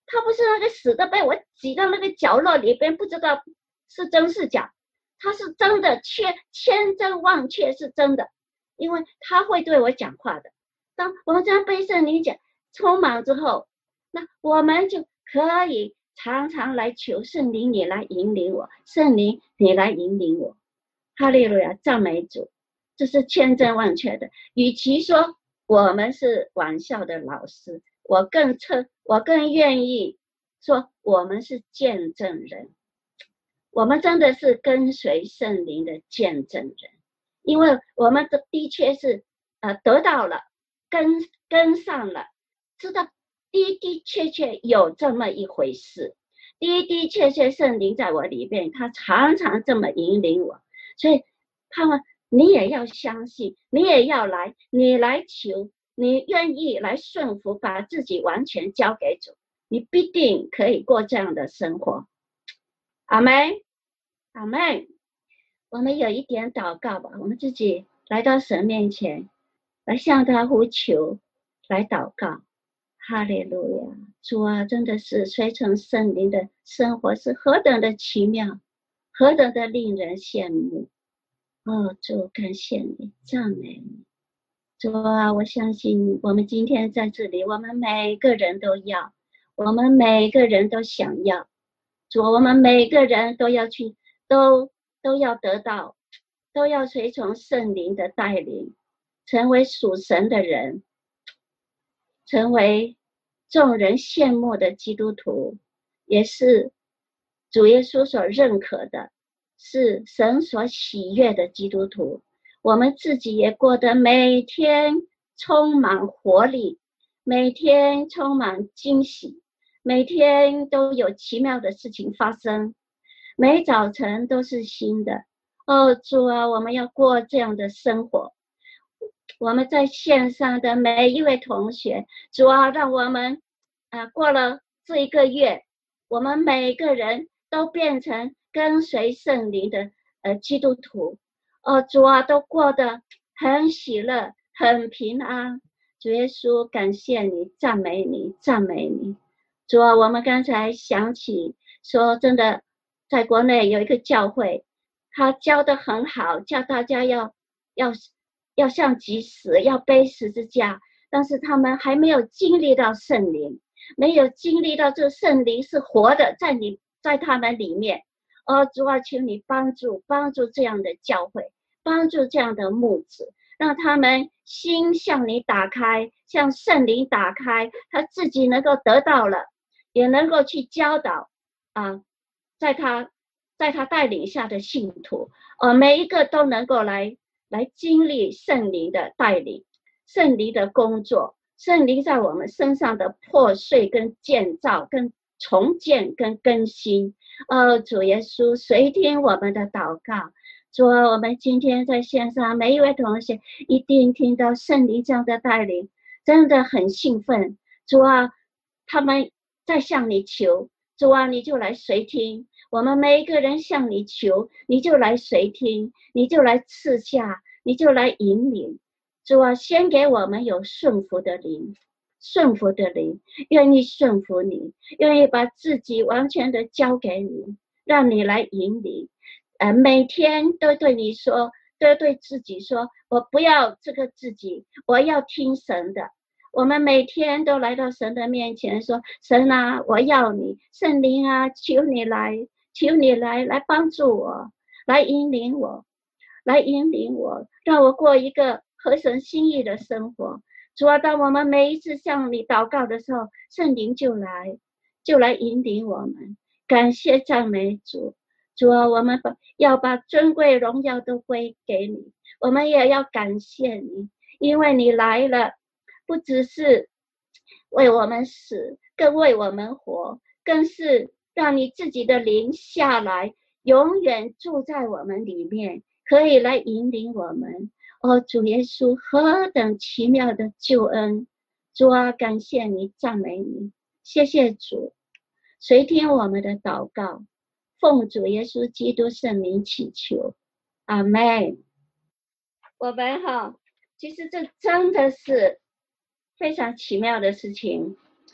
他不是那个死的被我挤到那个角落里边，不知道是真是假，他是真的，确千真万确是真的，因为他会对我讲话的。当我们将被圣灵讲充满之后，那我们就可以常常来求圣灵，你来引领我，圣灵你来引领我。哈利路亚，赞美主，这是千真万确的。与其说我们是玩笑的老师，我更称我更愿意说我们是见证人，我们真的是跟随圣灵的见证人，因为我们的的确是呃得到了，跟跟上了，知道的的确确有这么一回事，的的确确圣灵在我里面，他常常这么引领我，所以盼望你也要相信，你也要来，你来求，你愿意来顺服，把自己完全交给主，你必定可以过这样的生活。阿们，阿们。我们有一点祷告吧，我们自己来到神面前，来向他呼求，来祷告。哈利路亚，主啊，真的是随从圣灵的生活是何等的奇妙，何等的令人羡慕。哦，主，感谢你，赞美你。主啊，我相信我们今天在这里，我们每个人都要，我们每个人都想要。主，我们每个人都要去，都都要得到，都要随从圣灵的带领，成为属神的人，成为众人羡慕的基督徒，也是主耶稣所认可的，是神所喜悦的基督徒。我们自己也过得每天充满活力，每天充满惊喜，每天都有奇妙的事情发生，每早晨都是新的。哦，主啊，我们要过这样的生活。我们在线上的每一位同学，主啊，让我们呃过了这一个月，我们每个人都变成跟随圣灵的呃基督徒。哦，主啊，都过得很喜乐，很平安。主耶稣，感谢你，赞美你，赞美你。主啊，我们刚才想起说，真的，在国内有一个教会，他教得很好，叫大家要要要像即死，要背十字架，但是他们还没有经历到圣灵，没有经历到这圣灵是活的，在你在他们里面。哦，主啊，求你帮助帮助这样的教会，帮助这样的牧子，让他们心向你打开，向圣灵打开，他自己能够得到了，也能够去教导啊，在他在他带领下的信徒，呃，每一个都能够来来经历圣灵的带领，圣灵的工作，圣灵在我们身上的破碎跟建造跟重建跟更新。哦，主耶稣，垂听我们的祷告。主啊，我们今天在线上每一位同学一定听到圣灵这样的带领，真的很兴奋。主啊，他们在向你求，主啊，你就来垂听。我们每一个人向你求，你就来垂听，你就来赐下，你就来引领。主啊，先给我们有顺服的灵，顺服的灵，愿意顺服你，愿意把自己完全的交给你，让你来引领。呃，每天都对你说，都对自己说，我不要这个自己，我要听神的。我们每天都来到神的面前说，神啊，我要你，圣灵啊，求你来，求你来，来帮助我，来引领我，来引领我，让我过一个合神心意的生活。主啊，当我们每一次向你祷告的时候，圣灵就来，就来引领我们。感谢赞美主。主啊，我们把要把尊贵荣耀都归给你，我们也要感谢你，因为你来了，不只是为我们死，更为我们活，更是让你自己的灵下来，永远住在我们里面，可以来引领我们。哦，主耶稣，何等奇妙的救恩！主啊，感谢你，赞美你，谢谢主，垂听我们的祷告。奉主耶稣基督圣名祈求，阿们。我们哈，其实这真的是非常奇妙的事情。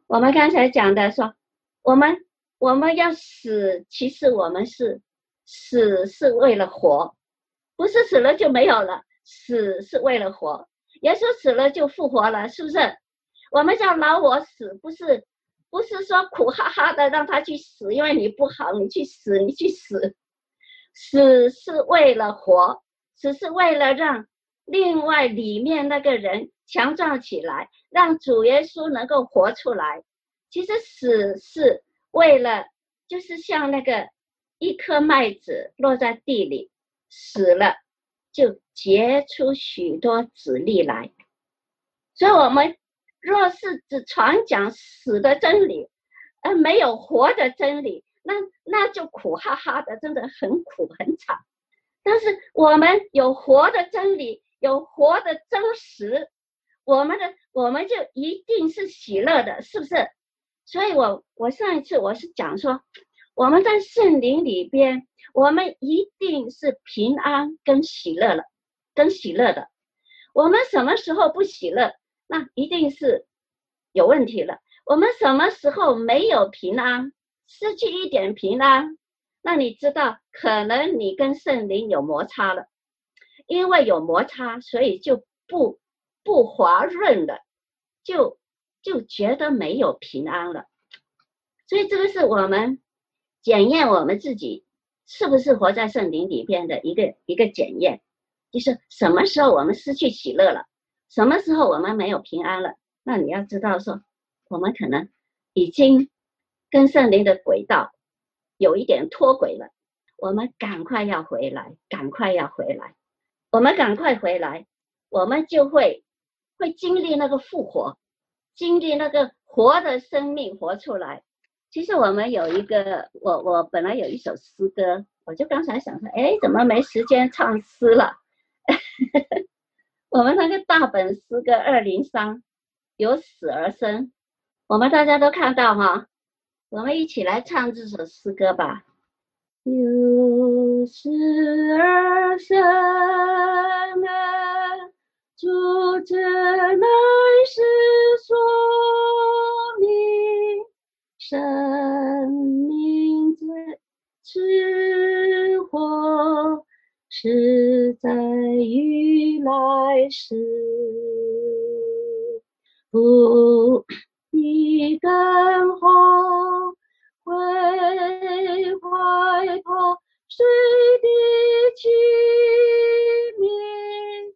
我们刚才讲的说，我们我们要死，其实我们是死是为了活，不是死了就没有了，死是为了活。耶稣死了就复活了，是不是？我们叫老我死，不是不是说苦哈哈的让他去死，因为你不好，你去死，你去死。死是为了活，死是为了让另外里面那个人强壮起来，让主耶稣能够活出来。其实死是为了，就是像那个一颗麦子落在地里，死了就结出许多子粒来。所以我们若是只传讲死的真理，而没有活的真理，那那就苦哈哈的，真的很苦很惨。但是我们有活的真理，有活的真实，我们的我们就一定是喜乐的，是不是？所以我我上一次我是讲说，我们在圣灵里边，我们一定是平安跟喜乐了，跟喜乐的。我们什么时候不喜乐，那一定是有问题了。我们什么时候没有平安，失去一点平安，那你知道可能你跟圣灵有摩擦了，因为有摩擦，所以就不不滑润了，就就觉得没有平安了。所以这个是我们检验我们自己是不是活在圣灵里边的一个一个检验，就是什么时候我们失去喜乐了，什么时候我们没有平安了，那你要知道说我们可能已经跟圣灵的轨道有一点脱轨了，我们赶快要回来，赶快要回来，我们赶快回来，我们就会会经历那个复活，经历那个活的生命活出来。其实我们有一个，我我本来有一首诗歌，我就刚才想说，哎，怎么没时间唱诗了？我们那个大本诗歌二零三，由死而生，我们大家都看到哈，我们一起来唱这首诗歌吧。由死而生啊，主这乃是说明生命之活是在于来世，不必等候会怀抱谁的器皿，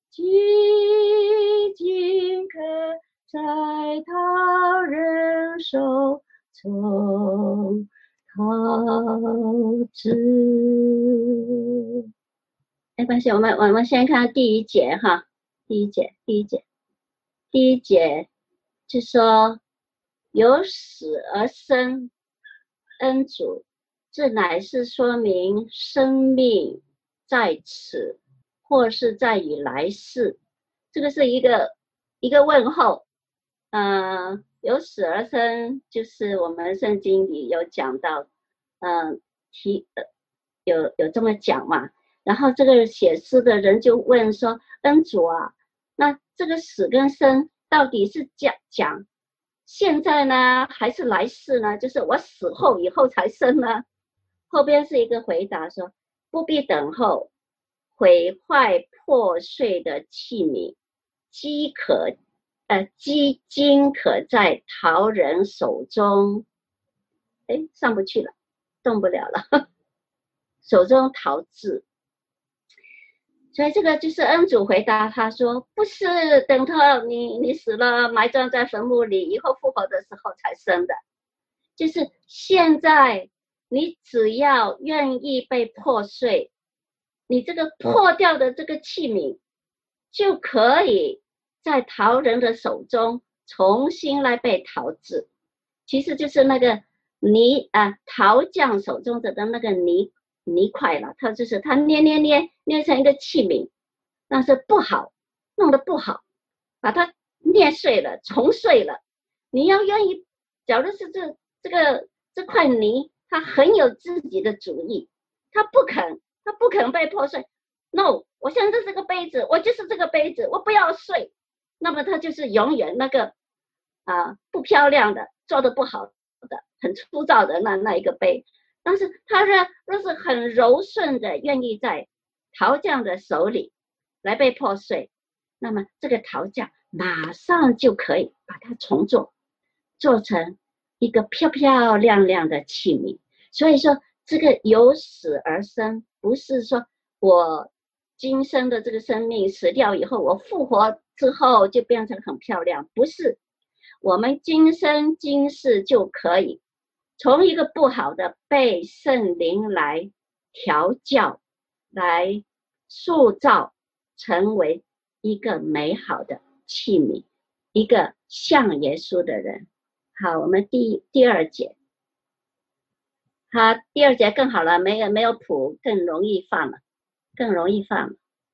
几经可在他人手中陶制。没关系，我们我们先看第一节哈，第一节，第一节，第一节就说由死而生恩主，这乃是说明生命在此，或是在于来世。这个是一个一个问候。嗯、呃，由死而生，就是我们圣经里有讲到，嗯、呃，提呃有有这么讲嘛。然后这个写诗的人就问说，恩主啊，那这个死跟生到底是讲讲现在呢，还是来世呢？就是我死后以后才生呢？后边是一个回答说，不必等候，毁坏破碎的器皿，饥可呃积金可在陶人手中，哎，上不去了，动不了了，手中陶制。所以这个就是恩主回答他说，不是等到你你死了埋葬在坟墓里以后复活的时候才生的，就是现在你只要愿意被破碎，你这个破掉的这个器皿就可以在陶人的手中重新来被陶制，其实就是那个泥啊陶匠手中的那个泥泥块了，它就是它捏捏捏捏成一个器皿，但是不好，弄得不好，把它捏碎了，重碎了。你要愿意，假如是这这个这块泥，它很有自己的主意，它不肯，它不肯被破碎。No， 我现在这个杯子，我就是这个杯子，我不要碎。那么它就是永远那个啊不漂亮的，做的不好的，很粗糙的那那一个杯，但是它呢若是很柔顺的，愿意在陶匠的手里来被破碎，那么这个陶匠马上就可以把它重做，做成一个漂漂亮亮的器皿。所以说这个由死而生，不是说我今生的这个生命死掉以后，我复活之后就变成很漂亮，不是，我们今生今世就可以从一个不好的被圣灵来调教，来塑造成为一个美好的器皿，一个像耶稣的人。好，我们第第二节，好，第二节更好了，没有没有谱，更容易放了，更容易放了。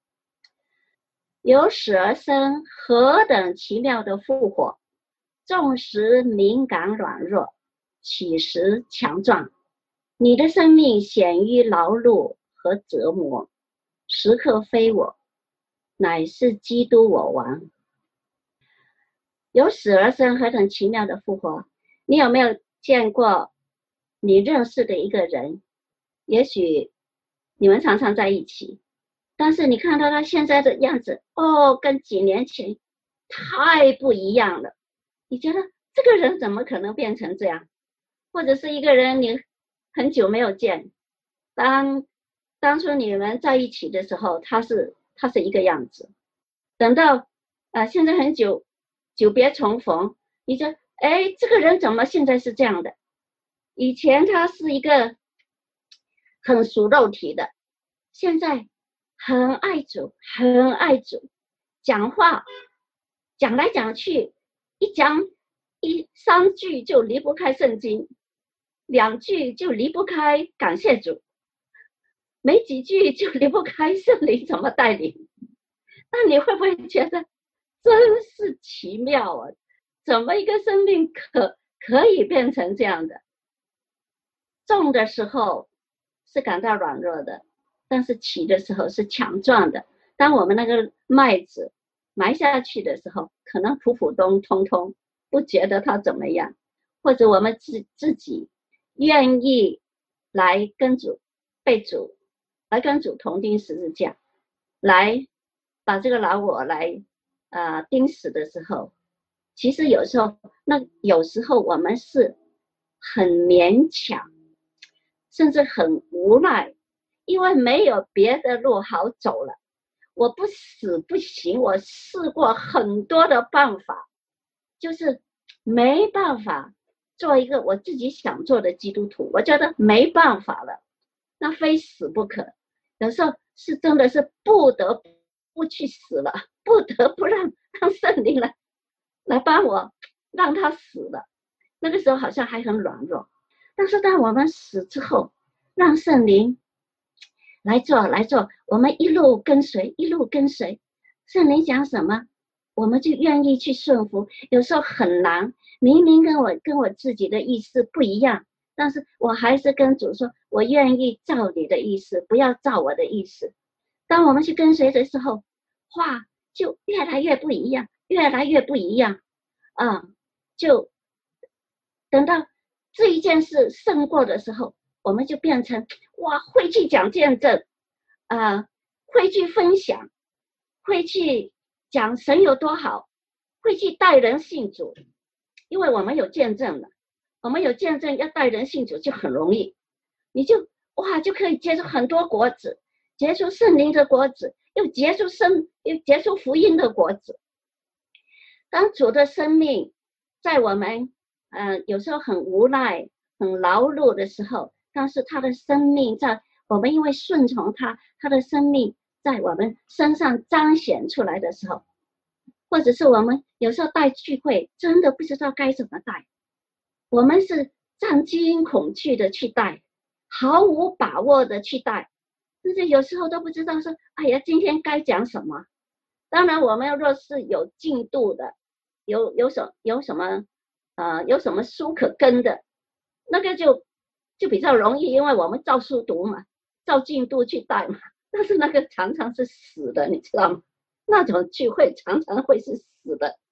由死而生，何等奇妙的复活！纵使敏感软弱，岂时强壮？你的生命显于劳碌和折磨，时刻非我，乃是基督我王。由死而生，何等奇妙的复活！你有没有见过你认识的一个人？也许你们常常在一起，但是你看到他现在的样子，哦，跟几年前太不一样了。你觉得这个人怎么可能变成这样？或者是一个人你很久没有见，当当初你们在一起的时候，他是他是一个样子，等到啊、呃、现在很久久别重逢，你就哎，这个人怎么现在是这样的？以前他是一个很属肉体的，现在很爱主，很爱主，讲话讲来讲去，一讲一三句就离不开圣经，两句就离不开感谢主，没几句就离不开圣灵怎么带领。那你会不会觉得真是奇妙啊？怎么一个生命可可以变成这样的？种的时候是感到软弱的，但是起的时候是强壮的。当我们那个麦子埋下去的时候，可能普普通通，不觉得它怎么样，或者我们自自己愿意来跟主被主来跟主同钉十字架，来把这个老我来呃钉死的时候，其实有时候那有时候我们是很勉强，甚至很无奈，因为没有别的路好走了，我不死不行，我试过很多的办法，就是没办法做一个我自己想做的基督徒，我觉得没办法了，那非死不可。有时候是真的是不得不去死了，不得不让让圣灵来来帮我让他死了。那个时候好像还很软弱，但是当我们死之后，让圣灵来做来做，我们一路跟随一路跟随，圣灵讲什么我们就愿意去顺服。有时候很难，明明跟我跟我自己的意思不一样，但是我还是跟主说，我愿意照你的意思，不要照我的意思。当我们去跟随的时候，话就越来越不一样，越来越不一样啊！就等到这一件事胜过的时候，我们就变成哇，会去讲见证啊、呃，会去分享，会去讲神有多好，会去带人信主，因为我们有见证了，我们有见证要带人信主就很容易，你就哇就可以结出很多果子，结出圣灵的果子，又结出生又结出福音的果子。当主的生命在我们呃有时候很无奈很劳碌的时候，但是他的生命在我们因为顺从他，他的生命在我们身上彰显出来的时候，或者是我们有时候带聚会真的不知道该怎么带，我们是战惊恐惧的去带，毫无把握的去带，甚至有时候都不知道说哎呀今天该讲什么。当然我们若是有进度的，有有什有什么呃有什么书可跟的，那个就就比较容易，因为我们照书读嘛，照进度去带嘛。但是那个常常是死的，你知道吗？那种聚会常常会是死的。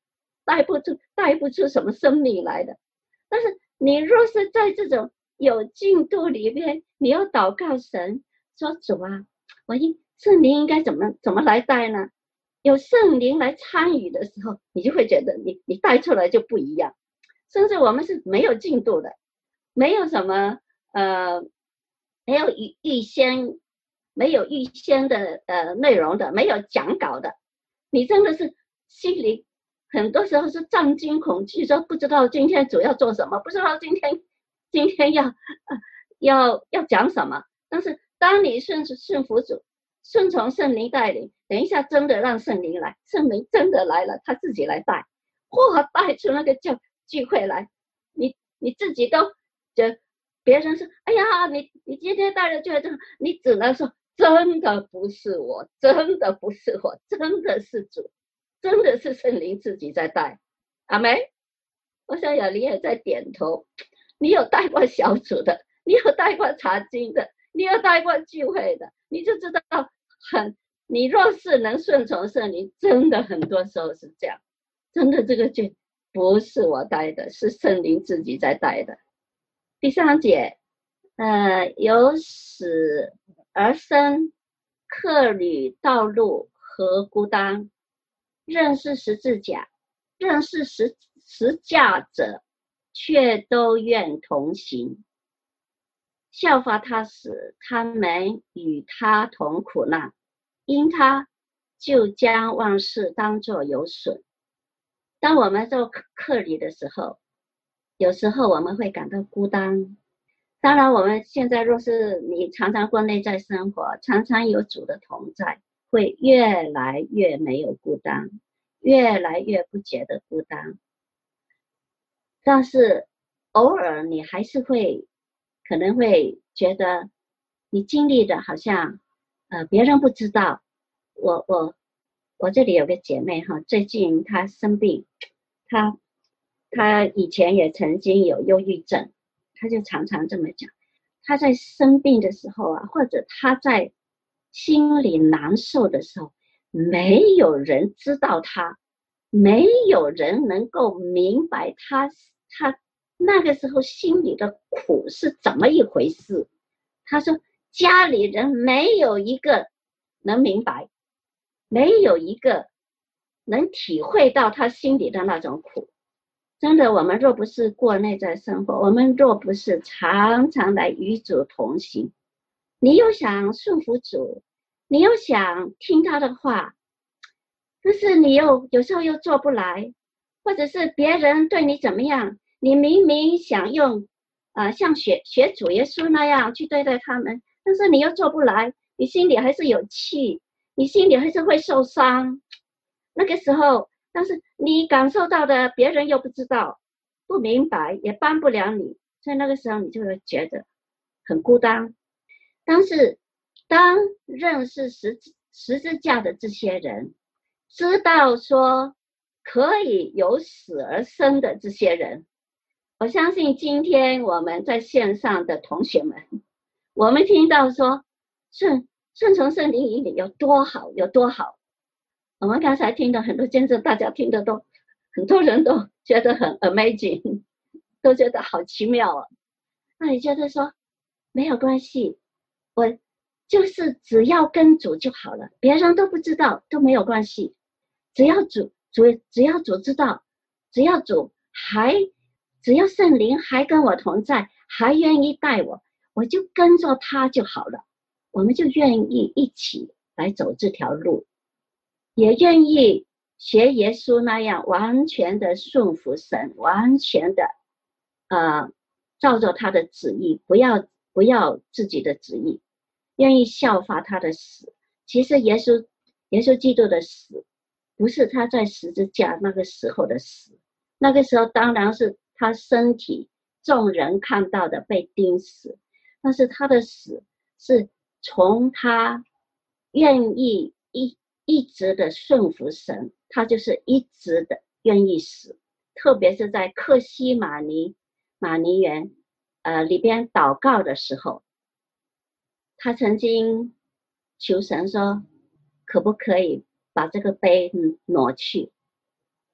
带不出带不出什么生命来的。但是你若是在这种有进度里边，你要祷告神说，主啊，我应圣灵应该怎么怎么来带呢？有圣灵来参与的时候，你就会觉得你你带出来就不一样。甚至我们是没有进度的，没有什么呃没有预预先没有预先的呃内容的，没有讲稿的，你真的是心里很多时候是战惊恐惧，说不知道今天主要做什么，不知道今天今天要、呃、要要讲什么。但是当你顺顺服主，顺从圣灵带领，等一下真的让圣灵来，圣灵真的来了，他自己来带，或带出那个教聚会来，你你自己都觉别人说，哎呀，你你今天带了聚会，你只能说真的不是我，真的不是我，真的是主，真的是圣灵自己在带。阿们。我想雅玲也在点头。你有带过小组的，你有带过查经的，你有带过聚会的，你就知道很，你若是能顺从圣灵，真的很多时候是这样，真的这个就不是我带的，是圣灵自己在带的。第三节，呃，由死而生，客旅道路何孤单？认识十字架，认识十十架者，却都愿同行。效法他时，他们与他同苦难，因他就将万事当作有损。当我们做客旅的时候，有时候我们会感到孤单。当然我们现在若是你常常过内在生活，常常有主的同在，会越来越没有孤单，越来越不觉得孤单。但是偶尔你还是会可能会觉得你经历的好像呃别人不知道。我我我这里有个姐妹哈，最近她生病，她她以前也曾经有忧郁症，她就常常这么讲，她在生病的时候啊，或者她在心里难受的时候，没有人知道她，没有人能够明白她她那个时候心里的苦是怎么一回事。她说家里人没有一个能明白，没有一个能体会到她心里的那种苦。真的，我们若不是过内在生活，我们若不是常常来与主同行，你又想顺服主，你又想听他的话，但是你又有时候又做不来，或者是别人对你怎么样，你明明想用呃像学学主耶稣那样去对待他们，但是你又做不来，你心里还是有气，你心里还是会受伤。那个时候，但是你感受到的别人又不知道，不明白，也帮不了你，所以那个时候你就会觉得很孤单。但是当认识十字十字架的这些人，知道说可以由死而生的这些人，我相信今天我们在线上的同学们，我们听到说顺顺从圣灵引领有多好有多好，我们刚才听的很多见证，大家听的都很多人都觉得很 amazing， 都觉得好奇妙哦。那你觉得说没有关系，我就是只要跟主就好了，别人都不知道都没有关系，只要主主只要主知道，只要主还只要圣灵还跟我同在，还愿意带我，我就跟着他就好了。我们就愿意一起来走这条路，也愿意学耶稣那样完全的顺服神，完全的呃照着他的旨意，不要不要自己的旨意，愿意效法他的死。其实耶稣耶稣基督的死不是他在十字架那个时候的死，那个时候当然是他身体众人看到的被钉死，但是他的死是从他愿意一一直的顺服神，他就是一直的愿意死。特别是在客西马尼马尼园呃里边祷告的时候，他曾经求神说可不可以把这个杯挪去，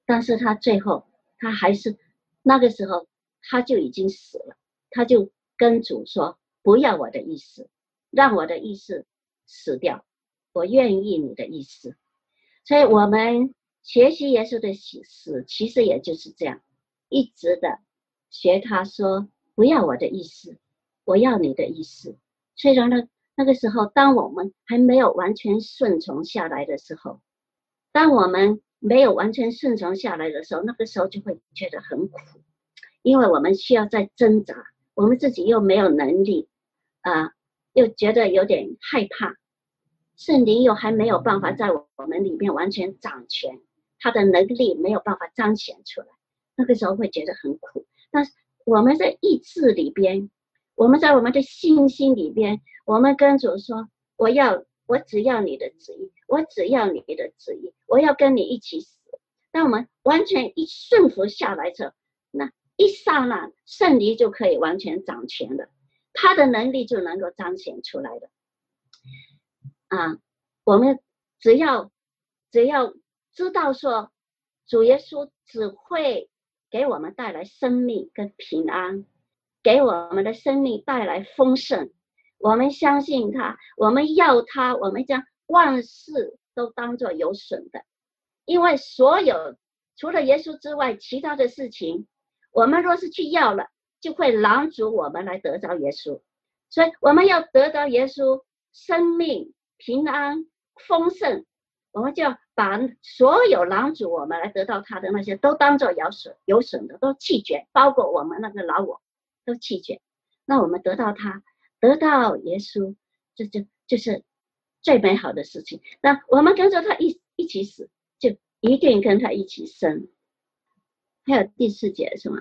但是他最后他还是那个时候他就已经死了，他就跟主说，不要我的意思，让我的意思死掉，我愿意你的意思。所以我们学习耶稣的死，其实也就是这样，一直的学他说，不要我的意思，我要你的意思。虽然呢，那个时候当我们还没有完全顺从下来的时候，当我们没有完全顺从下来的时候，那个时候就会觉得很苦，因为我们需要再挣扎，我们自己又没有能力啊、呃，又觉得有点害怕，圣灵又还没有办法在我们里面完全掌权，他的能力没有办法彰显出来，那个时候会觉得很苦。但是我们在意志里边，我们在我们的信心里边，我们跟主说，我要我只要你的旨意，我只要你的旨意，我要跟你一起死。当我们完全一顺服下来之后，那一刹那圣灵就可以完全掌权了，他的能力就能够彰显出来了。啊，我们只要只要知道说，主耶稣只会给我们带来生命跟平安，给我们的生命带来丰盛，我们相信他，我们要他，我们将万事都当作有损的，因为所有除了耶稣之外其他的事情，我们若是去要了，就会拦阻我们来得着耶稣。所以我们要得到耶稣生命平安丰盛，我们就要把所有拦阻我们来得到他的那些都当作有损有损的都弃绝，包括我们那个老我都弃绝。那我们得到他，得到耶稣，这就就是最美好的事情。那我们跟着他一一起死，就一定跟他一起生。还有第四节是吗？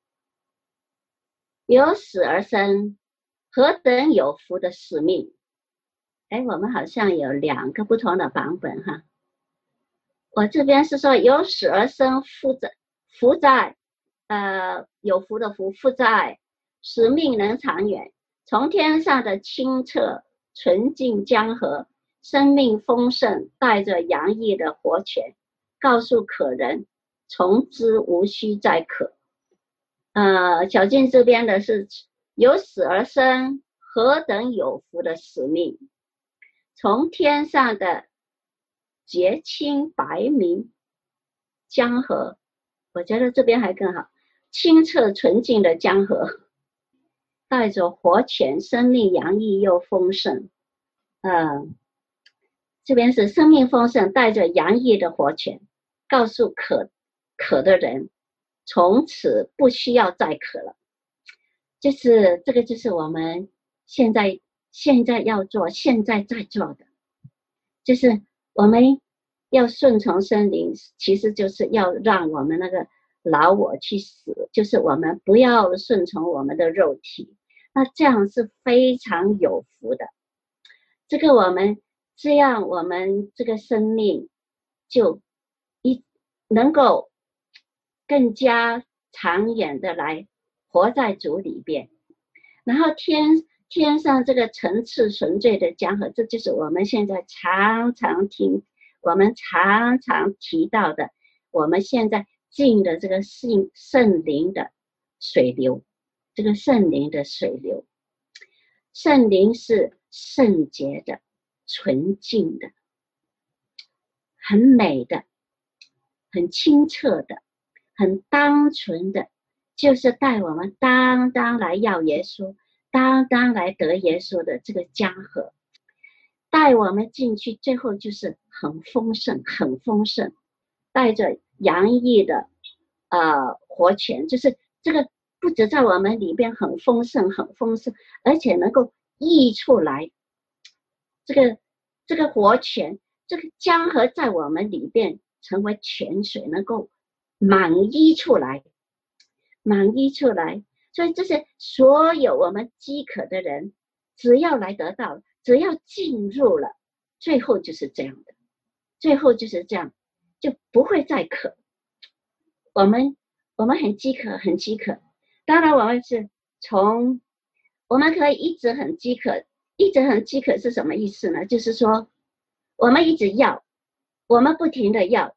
由死而生，何等有福的使命。哎，我们好像有两个不同的版本哈。我这边是说由死而生，福在福在呃有福的福，福在使命能长远，从天上的清澈纯净江河，生命丰盛，带着洋溢的活泉，告诉可人，从之无需再渴。呃，小静这边的是由死而生，何等有福的使命。从天上的洁清白明江河，我觉得这边还更好，清澈纯净的江河，带着活泉，生命洋溢又丰盛。呃，这边是生命丰盛，带着洋溢的活泉，告诉渴渴的人，从此不需要再渴了。就是这个，就是我们现在现在要做，现在在做的，就是我们要顺从圣灵，其实就是要让我们那个老我去死，就是我们不要顺从我们的肉体，那这样是非常有福的。这个我们这样，我们这个生命就一能够更加长远的来活在主里边。然后天天上这个层次纯粹的江河，这就是我们现在常常听，我们常常提到的，我们现在进的这个圣圣灵的水流，这个圣灵的水流，圣灵是圣洁的、纯净的、很美的、很清澈的、很单纯的，就是带我们单单来要耶稣，单单来得耶稣的这个江河，带我们进去，最后就是很丰盛很丰盛，带着洋溢的呃活泉，就是这个不止在我们里边很丰盛很丰盛，而且能够溢出来，这个这个活泉，这个江河在我们里边成为泉水，能够满溢出来满溢出来。所以这些所有我们饥渴的人，只要来得到，只要进入了，最后就是这样的，最后就是这样，就不会再渴。我们我们很饥渴很饥渴，当然我们是从我们可以一直很饥渴，一直很饥渴是什么意思呢？就是说我们一直要，我们不停的要，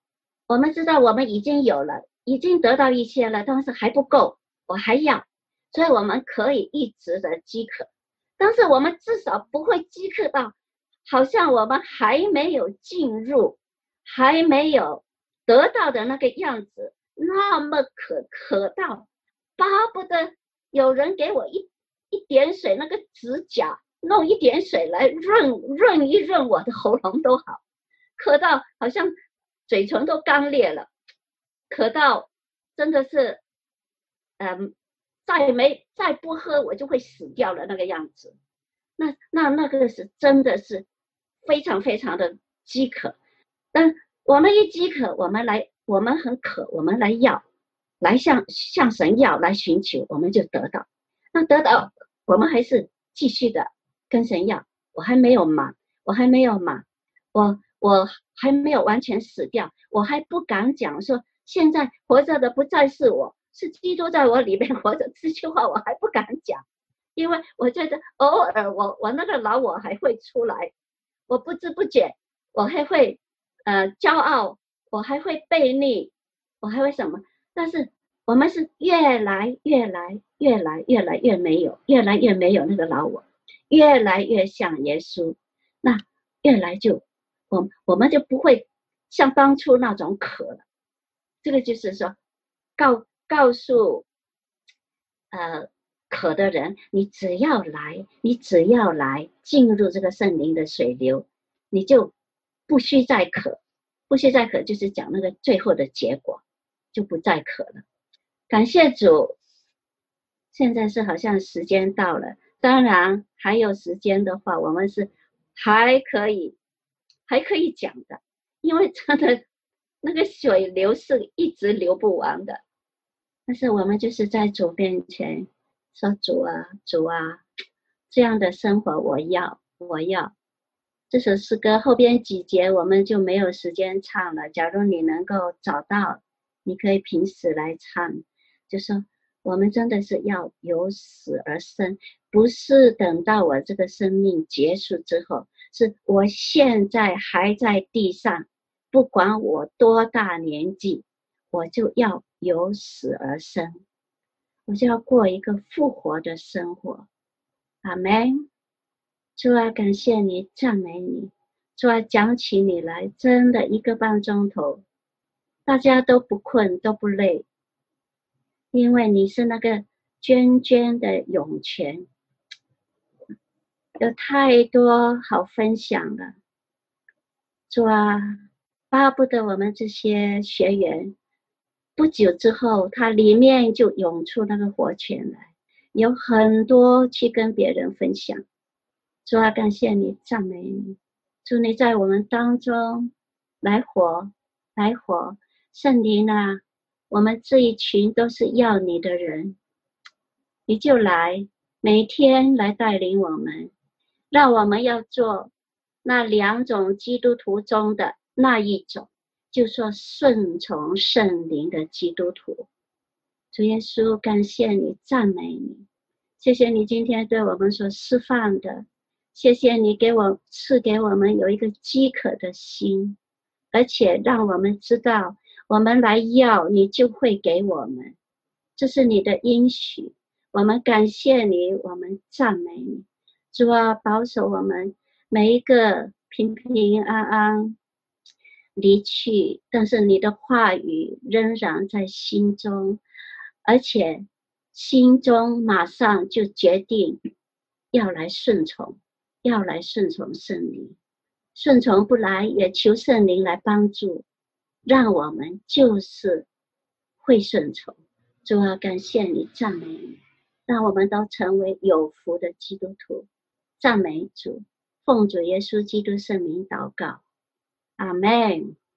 我们知道我们已经有了，已经得到一些了，但是还不够，我还要，所以我们可以一直的饥渴，但是我们至少不会饥渴到好像我们还没有进入，还没有得到的那个样子，那么渴渴到巴不得有人给我一一点水，那个指甲弄一点水来润润一润我的喉咙都好，渴到好像嘴唇都干裂了，渴到真的是嗯，再没再不喝我就会死掉了那个样子。那那那个是真的是非常非常的饥渴。但我们一饥渴，我们来我们很渴，我们来要，来向向神要，来寻求，我们就得到。那得到我们还是继续的跟神要，我还没有满，我还没有满，我我还没有完全死掉，我还不敢讲说现在活着的不再是我，是基督在我里面活着，这句话我还不敢讲，因为我觉得偶尔我我那个老我还会出来，我不知不觉我还会呃骄傲，我还会悖逆，我还会什么，但是我们是越来越来越来越来越没有，越来越没有那个老我，越来越像耶稣，那越来就我我们就不会像当初那种渴了。这个就是说告告诉呃渴的人，你只要来，你只要来进入这个圣灵的水流，你就不需再渴，不需再渴就是讲那个最后的结果，就不再渴了。感谢主，现在是好像时间到了，当然还有时间的话，我们是还可以还可以讲的，因为真的那个水流是一直流不完的。但是我们就是在主面前说，主啊主啊，这样的生活我要我要。这首诗歌后边几节我们就没有时间唱了，假如你能够找到，你可以平时来唱，就说我们真的是要由死而生，不是等到我这个生命结束之后，是我现在还在地上，不管我多大年纪，我就要由死而生，我就要过一个复活的生活。阿们。主啊，感谢你，赞美你。主啊，讲起你来，真的一个半钟头，大家都不困，都不累，因为你是那个涓涓的涌泉，有太多好分享了。主啊，巴不得我们这些学员，不久之后，他里面就涌出那个活泉来，有很多去跟别人分享。主啊，感谢你，赞美你，祝你在我们当中来活来活。圣灵啊，我们这一群都是要你的人，你就来每天来带领我们，让我们要做那两种基督徒中的那一种，就说顺从圣灵的基督徒。主耶稣，感谢你，赞美你，谢谢你今天对我们所释放的，谢谢你给我赐给我们有一个饥渴的心，而且让我们知道我们来要你就会给我们，这是你的应许，我们感谢你，我们赞美你。主啊，保守我们每一个平平安安离去，但是你的话语仍然在心中，而且心中马上就决定要来顺从，要来顺从圣灵，顺从不来也求圣灵来帮助，让我们就是会顺从。主啊，感谢你，赞美你，让我们都成为有福的基督徒。赞美主，奉主耶稣基督圣名祷告，阿们。